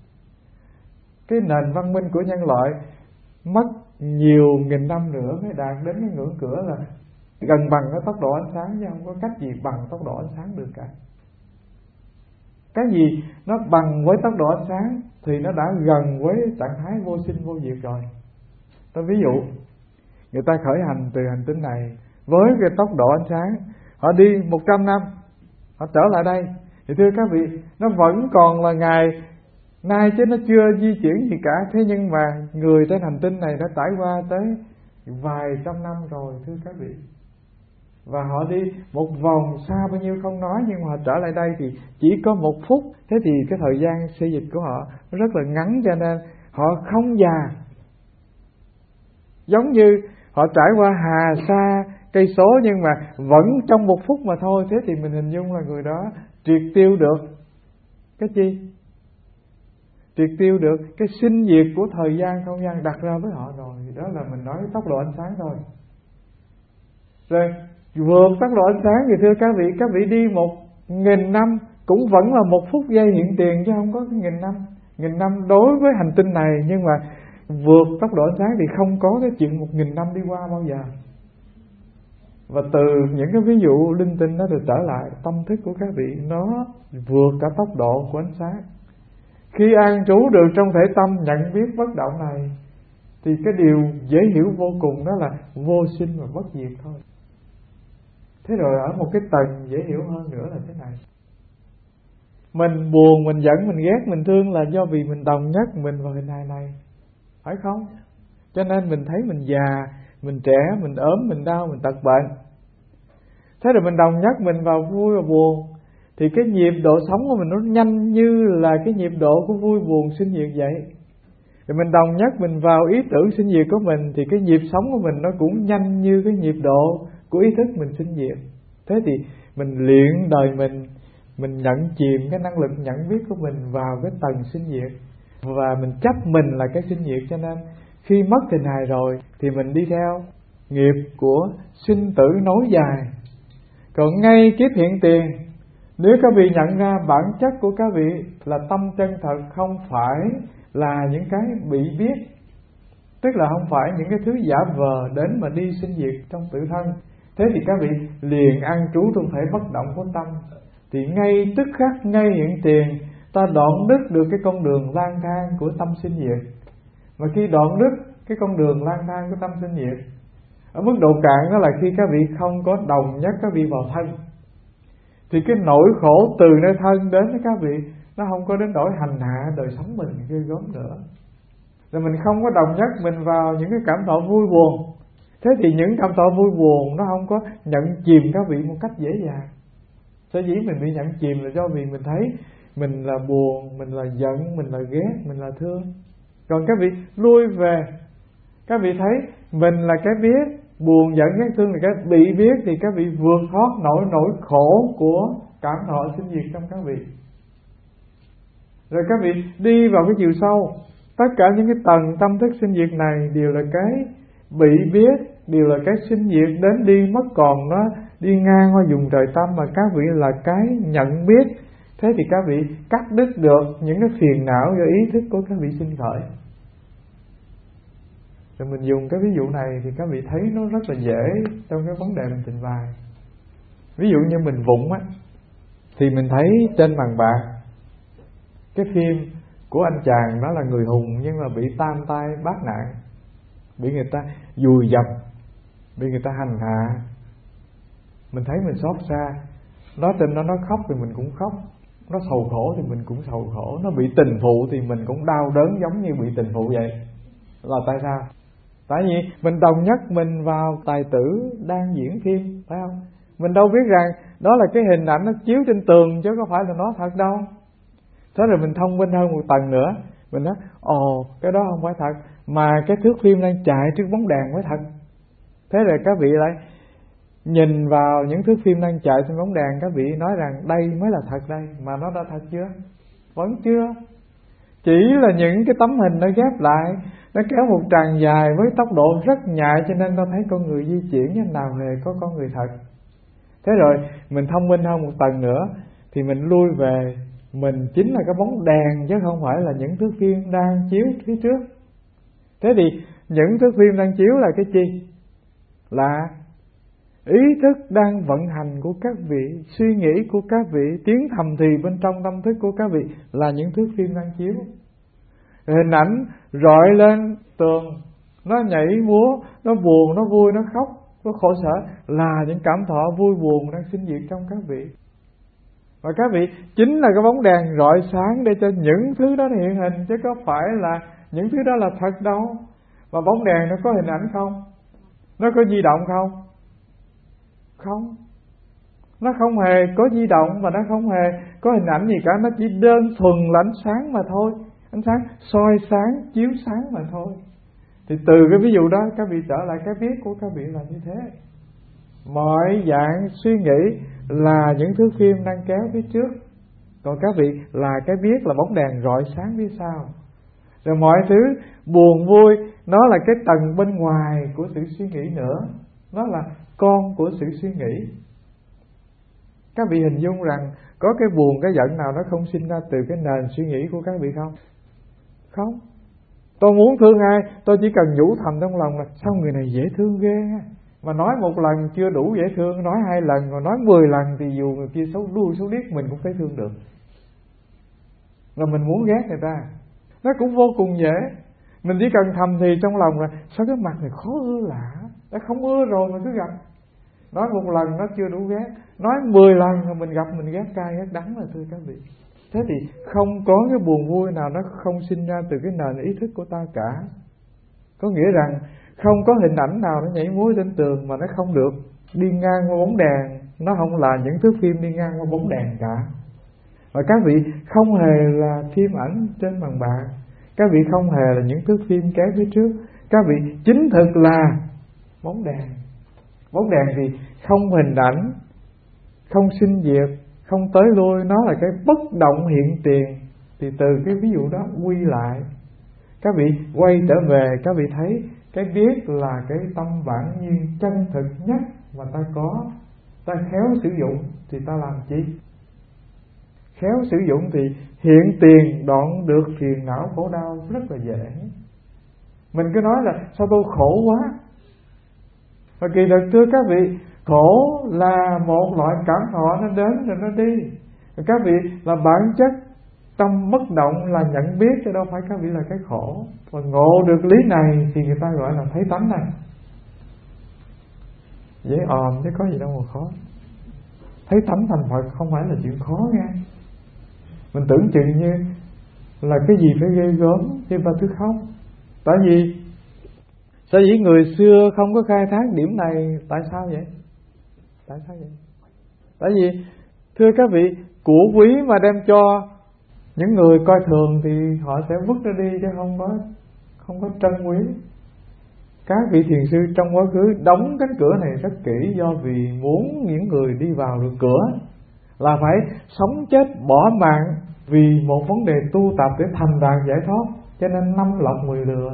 Cái nền văn minh của nhân loại mất nhiều nghìn năm nữa mới đạt đến cái ngưỡng cửa là gần bằng cái tốc độ ánh sáng, chứ không có cách gì bằng tốc độ ánh sáng được cả. Cái gì nó bằng với tốc độ ánh sáng thì nó đã gần với trạng thái vô sinh vô diệt rồi. Tôi ví dụ, người ta khởi hành từ hành tinh này với cái tốc độ ánh sáng, họ đi một trăm năm, họ trở lại đây, thì thưa các vị, nó vẫn còn là ngày nay chứ nó chưa di chuyển gì cả. Thế nhưng mà người trên hành tinh này đã trải qua tới vài trăm năm rồi thưa các vị. Và họ đi một vòng xa bao nhiêu không nói, nhưng mà họ trở lại đây thì chỉ có một phút. Thế thì cái thời gian xê dịch của họ rất là ngắn, cho nên họ không già. Giống như họ trải qua hà sa cây số nhưng mà vẫn trong một phút mà thôi. Thế thì mình hình dung là người đó triệt tiêu được cái gì? Triệt tiêu được cái sinh diệt của thời gian không gian đặt ra với họ rồi. Đó là mình nói tốc độ ánh sáng thôi. Rồi vượt tốc độ ánh sáng thì thưa các vị, các vị đi một nghìn năm cũng vẫn là một phút giây hiện tiền, chứ không có cái nghìn năm. Nghìn năm đối với hành tinh này, nhưng mà vượt tốc độ ánh sáng thì không có cái chuyện một nghìn năm đi qua bao giờ. Và từ những cái ví dụ linh tinh đó được trở lại, tâm thức của các vị nó vượt cả tốc độ của ánh sáng. Khi an trú được trong thể tâm nhận biết bất động này thì cái điều dễ hiểu vô cùng đó là vô sinh và bất diệt thôi. Thế rồi ở một cái tầng dễ hiểu hơn nữa là thế này: mình buồn, mình giận, mình ghét, mình thương là do vì mình đồng nhất mình vào hình hài này, phải không? Cho nên mình thấy mình già, mình trẻ, mình ốm, mình đau, mình tật bệnh. Thế rồi mình đồng nhất mình vào vui và buồn, thì cái nhịp độ sống của mình nó nhanh như là cái nhịp độ của vui buồn sinh diệt vậy. Rồi mình đồng nhất mình vào ý tưởng sinh diệt của mình, thì cái nhịp sống của mình nó cũng nhanh như cái nhịp độ của ý thức mình sinh diệt. Thế thì mình luyện đời mình, mình nhận chìm cái năng lực nhận biết của mình vào cái tầng sinh diệt, và mình chấp mình là cái sinh diệt, cho nên khi mất hình hài rồi thì mình đi theo nghiệp của sinh tử nối dài. Còn ngay kiếp hiện tiền, nếu các vị nhận ra bản chất của các vị là tâm chân thật, không phải là những cái bị biết, tức là không phải những cái thứ giả vờ đến mà đi sinh diệt trong tự thân, thế thì các vị liền an trú trong thể bất động của tâm. Thì ngay tức khắc, ngay hiện tiền, ta đoạn đứt được cái con đường lang thang của tâm sinh diệt. Mà khi đoạn đứt cái con đường lang thang của tâm sinh diệt, ở mức độ cạn đó là khi các vị không có đồng nhất các vị vào thân, thì cái nỗi khổ từ nơi thân đến với các vị nó không có đến nỗi hành hạ đời sống mình ghê gớm nữa. Rồi mình không có đồng nhất mình vào những cái cảm thọ vui buồn, thế thì những cảm thọ vui buồn nó không có nhận chìm các vị một cách dễ dàng. Sở dĩ mình bị nhận chìm là do vì mình thấy mình là buồn, mình là giận, mình là ghét, mình là thương. Còn các vị lui về, các vị thấy mình là cái biết, buồn, giận, ghét, thương là cái bị biết, thì các vị vượt thoát nỗi nỗi khổ của cảm thọ sinh diệt trong các vị. Rồi các vị đi vào cái chiều sâu. Tất cả những cái tầng tâm thức sinh diệt này đều là cái bị biết, đều là cái sinh diệt đến đi mất, còn nó đi ngang qua vùng trời tâm, mà các vị là cái nhận biết. Thế thì các vị cắt đứt được những cái phiền não do ý thức của các vị sinh khởi. Rồi mình dùng cái ví dụ này thì các vị thấy nó rất là dễ trong cái vấn đề mình trình bày. Ví dụ như mình vụng á, thì mình thấy trên màn bạc cái phim của anh chàng đó là người hùng, nhưng mà bị tam tai bát nạn, bị người ta dùi dập, bị người ta hành hạ. Mình thấy mình xót xa. Nó trên đó nó khóc thì mình cũng khóc, nó sầu khổ thì mình cũng sầu khổ, nó bị tình phụ thì mình cũng đau đớn giống như bị tình phụ vậy. Là tại sao? Tại vì mình đồng nhất mình vào tài tử đang diễn phim, phải không? Mình đâu biết rằng đó là cái hình ảnh nó chiếu trên tường chứ có phải là nó thật đâu. Thế rồi mình thông minh hơn một tầng nữa, mình nói ồ cái đó không phải thật, mà cái thước phim đang chạy trước bóng đèn mới thật. Thế rồi các vị lại nhìn vào những thước phim đang chạy trên bóng đèn, các vị nói rằng đây mới là thật đây, mà nó đã thật chưa? Vẫn chưa. Chỉ là những cái tấm hình nó ghép lại, nó kéo một tràng dài với tốc độ rất nhạy, cho nên ta thấy con người di chuyển như nào hề có con người thật. Thế rồi mình thông minh hơn một tầng nữa, thì mình lui về, mình chính là cái bóng đèn chứ không phải là những thước phim đang chiếu phía trước. Thế thì những thước phim đang chiếu là cái chi? Là ý thức đang vận hành của các vị, suy nghĩ của các vị, tiếng thầm thì bên trong tâm thức của các vị là những thước phim đang chiếu. Hình ảnh rọi lên tường, nó nhảy múa, nó buồn, nó vui, nó khóc, nó khổ sở, là những cảm thọ vui buồn đang sinh diệt trong các vị. Và các vị chính là cái bóng đèn rọi sáng để cho những thứ đó hiện hình, chứ có phải là những thứ đó là thật đâu. Và bóng đèn nó có hình ảnh không? Nó có di động không? Không. Nó không hề có di động và nó không hề có hình ảnh gì cả, nó chỉ đơn thuần là ánh sáng mà thôi. Ánh sáng soi sáng, chiếu sáng mà thôi. Thì từ cái ví dụ đó các vị trở lại cái biết của các vị là như thế. Mọi dạng suy nghĩ là những thứ phim đang kéo phía trước, còn các vị là cái biết, là bóng đèn rọi sáng phía sau. Rồi mọi thứ buồn vui nó là cái tầng bên ngoài của sự suy nghĩ nữa, nó là con của sự suy nghĩ. Các vị hình dung rằng có cái buồn, cái giận nào nó không sinh ra từ cái nền suy nghĩ của các vị không? Không. Tôi muốn thương ai, tôi chỉ cần nhủ thầm trong lòng là sao người này dễ thương ghê. Mà nói một lần chưa đủ dễ thương, nói hai lần, rồi nói mười lần thì dù người kia xấu đuôi xấu điếc mình cũng thấy thương được. Rồi mình muốn ghét người ta, nó cũng vô cùng dễ. Mình chỉ cần thầm thì trong lòng là sao cái mặt này khó ưa lạ, đã không ưa rồi mà cứ gặp. Nói một lần nó chưa đủ ghét, nói mười lần rồi mình gặp mình ghét cay ghét đắng là thưa các vị. Thế thì không có cái buồn vui nào nó không sinh ra từ cái nền ý thức của ta cả. Có nghĩa rằng không có hình ảnh nào nó nhảy múa trên tường mà nó không được đi ngang qua bóng đèn. Nó không là những thước phim đi ngang qua bóng đèn cả. Và các vị không hề là phim ảnh trên màn bạc, các vị không hề là những thước phim kéo phía trước. Các vị chính thực là bóng đèn. Bóng đèn thì không hình ảnh, không sinh diệt, không tới lui, nó là cái bất động hiện tiền. Thì từ cái ví dụ đó quy lại, các vị quay trở về, các vị thấy cái biết là cái tâm bản nhiên chân thực nhất mà ta có. Ta khéo sử dụng thì ta làm chi? Khéo sử dụng thì hiện tiền đoạn được phiền não khổ đau rất là dễ. Mình cứ nói là sao tôi khổ quá, và kỳ thực thưa các vị, khổ là một loại cảm thọ, nó đến rồi nó đi. Các vị là bản chất tâm bất động là nhận biết, chứ đâu phải các vị là cái khổ. Và ngộ được lý này thì người ta gọi là thấy tánh này. Dễ òm chứ có gì đâu mà khó. Thấy tánh thành Phật không phải là chuyện khó nghe. Mình tưởng chừng như là cái gì phải ghê gớm, nhưng mà thứ không. Tại vì Tại vì người xưa không có khai thác điểm này. Tại sao vậy? Tại sao vậy? Tại vì thưa các vị, của quý mà đem cho những người coi thường thì họ sẽ vứt nó đi, chứ không có không có trân quý. Các vị thiền sư trong quá khứ đóng cánh cửa này rất kỹ, do vì muốn những người đi vào được cửa là phải sống chết bỏ mạng vì một vấn đề tu tập để thành đạt giải thoát, cho nên năm lọc mười lừa.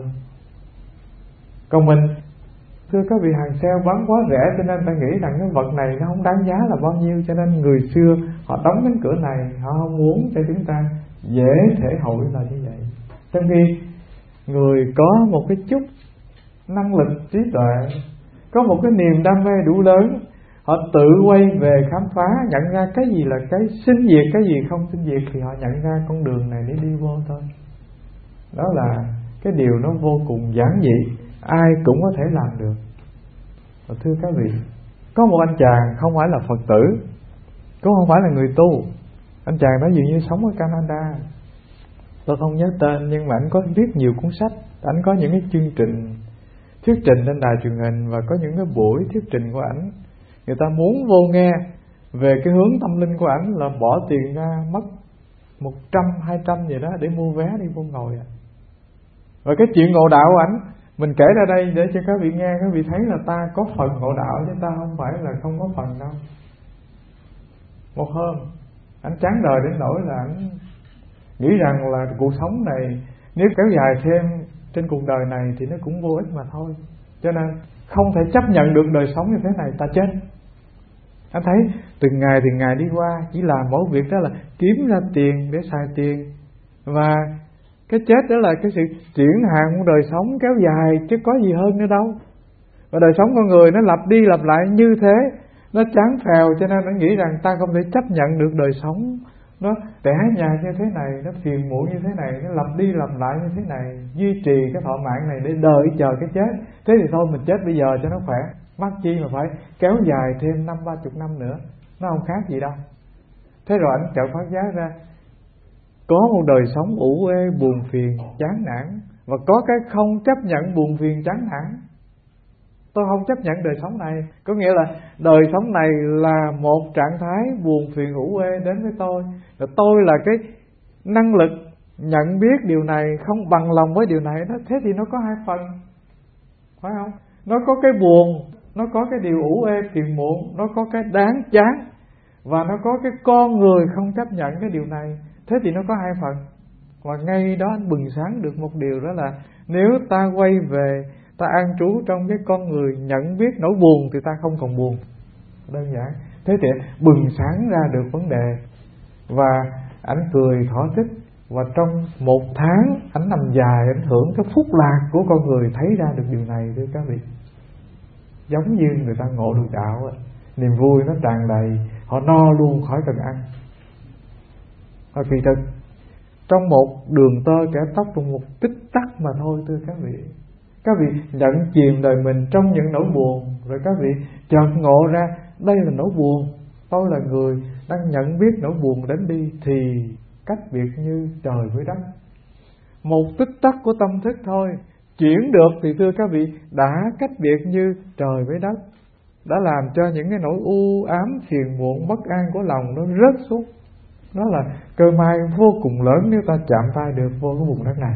Còn mình, thưa các vị, hàng sale bán quá rẻ cho nên ta nghĩ rằng cái vật này nó không đáng giá là bao nhiêu, cho nên người xưa họ đóng cánh cửa này, họ không muốn cho chúng ta dễ thể hội là như vậy. Trong khi người có một cái chút năng lực trí tuệ, có một cái niềm đam mê đủ lớn, họ tự quay về khám phá, nhận ra cái gì là cái sinh diệt, cái gì không sinh diệt, thì họ nhận ra con đường này để đi vô thôi. Đó là cái điều nó vô cùng giản dị, ai cũng có thể làm được. Và thưa các vị, có một anh chàng không phải là Phật tử, cũng không phải là người tu. Anh chàng đó dường như sống ở Canada, tôi không nhớ tên, nhưng mà anh có viết nhiều cuốn sách. Anh có những cái chương trình thuyết trình trên đài truyền hình, và có những cái buổi thuyết trình của ảnh, người ta muốn vô nghe về cái hướng tâm linh của ảnh là bỏ tiền ra mất một trăm, hai trăm gì đó để mua vé đi vô ngồi. Và cái chuyện ngộ đạo của ảnh mình kể ra đây để cho các vị nghe, các vị thấy là ta có phần ngộ đạo, chứ ta không phải là không có phần đâu. Một hôm anh chán đời đến nỗi là anh nghĩ rằng là cuộc sống này nếu kéo dài thêm trên cuộc đời này thì nó cũng vô ích mà thôi, cho nên không thể chấp nhận được đời sống như thế này, ta chết. Anh thấy từng ngày từng ngày đi qua, chỉ làm mỗi việc đó là kiếm ra tiền để xài tiền, và cái chết đó là cái sự chuyển hàng của đời sống kéo dài, chứ có gì hơn nữa đâu. Và đời sống con người nó lặp đi lặp lại như thế, nó chán phèo, cho nên nó nghĩ rằng ta không thể chấp nhận được đời sống nó tẻ nhạt như thế này, nó phiền muộn như thế này, nó lặp đi lặp lại như thế này, duy trì cái thọ mạng này để đợi chờ cái chết. Thế thì thôi mình chết bây giờ cho nó khỏe, mắc chi mà phải kéo dài thêm năm ba chục năm nữa, nó không khác gì đâu. Thế rồi ảnh chợt phát giác ra có một đời sống ủ ê, buồn phiền, chán nản, và có cái không chấp nhận buồn phiền chán nản. Tôi không chấp nhận đời sống này, có nghĩa là đời sống này là một trạng thái buồn phiền ủ ê đến với tôi, và tôi là cái năng lực nhận biết điều này, không bằng lòng với điều này đó. Thế thì nó có hai phần, phải không? Nó có cái buồn, nó có cái điều ủ ê phiền muộn, nó có cái đáng chán, và nó có cái con người không chấp nhận cái điều này. Thế thì nó có hai phần. Và ngay đó anh bừng sáng được một điều, đó là nếu ta quay về, ta an trú trong cái con người nhận biết nỗi buồn, thì ta không còn buồn. Đơn giản. Thế thì bừng sáng ra được vấn đề, và ảnh cười thỏa thích. Và trong một tháng ảnh nằm dài, ảnh hưởng cái phúc lạc của con người, thấy ra được điều này thưa các vị. Giống như người ta ngộ được đạo, niềm vui nó tràn đầy, họ no luôn khỏi cần ăn. Và kỳ thực trong một đường tơ kẻ tóc, trong một tích tắc mà thôi thưa các vị. Các vị nhận chìm đời mình trong những nỗi buồn, rồi các vị chợt ngộ ra đây là nỗi buồn, tôi là người đang nhận biết nỗi buồn đến đi, thì cách biệt như trời với đất. Một tích tắc của tâm thức thôi, chuyển được thì thưa các vị đã cách biệt như trời với đất, đã làm cho những cái nỗi u ám phiền muộn bất an của lòng nó rớt xuống. Nó là cơ may vô cùng lớn nếu ta chạm tay được vô cái vùng đất này.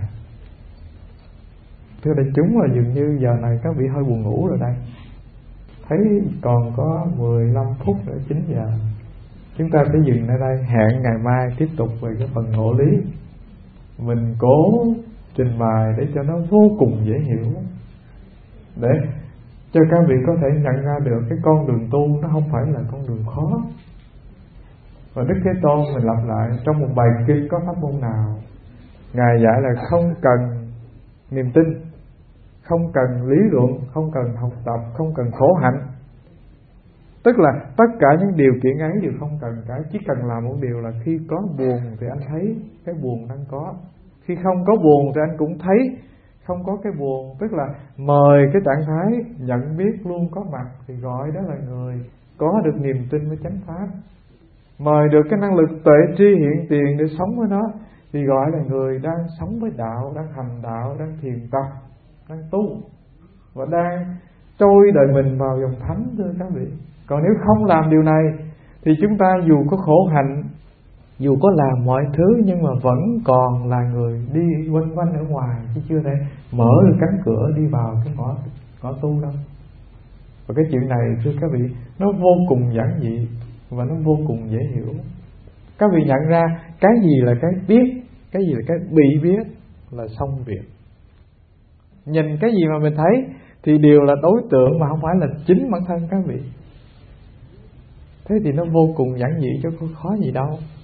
Thưa đại chúng, là dường như giờ này các vị hơi buồn ngủ rồi đây. Thấy còn có mười lăm phút nữa chín giờ. chúng ta sẽ dừng ở đây, hẹn ngày mai tiếp tục về cái phần ngộ lý. Mình cố trình bày để cho nó vô cùng dễ hiểu, để cho các vị có thể nhận ra được cái con đường tu nó không phải là con đường khó. Và Đức Thế Tôn mình lặp lại trong một bài kinh có pháp môn nào, Ngài dạy là không cần niềm tin, không cần lý luận, không cần học tập, không cần khổ hạnh. Tức là tất cả những điều kiện ấy đều không cần cả, chỉ cần làm một điều là khi có buồn thì anh thấy cái buồn đang có, khi không có buồn thì anh cũng thấy không có cái buồn. Tức là mời cái trạng thái nhận biết luôn có mặt thì gọi đó là người có được niềm tin với chánh pháp. Mời được cái năng lực tuệ tri hiện tiền để sống với nó thì gọi là người đang sống với đạo, đang hành đạo, đang thiền tập, đang tu và đang trôi đời mình vào dòng thánh, thưa các vị. Còn nếu không làm điều này thì chúng ta dù có khổ hạnh, dù có làm mọi thứ, nhưng mà vẫn còn là người đi quanh quanh ở ngoài, chứ chưa thể mở được cánh cửa đi vào cái ngõ, ngõ tu đâu. Và cái chuyện này thưa các vị, nó vô cùng giản dị và nó vô cùng dễ hiểu. Các vị nhận ra cái gì là cái biết, cái gì là cái bị biết là xong việc. Nhìn cái gì mà mình thấy thì đều là đối tượng mà không phải là chính bản thân các vị. Thế thì nó vô cùng giản dị chứ có khó gì đâu.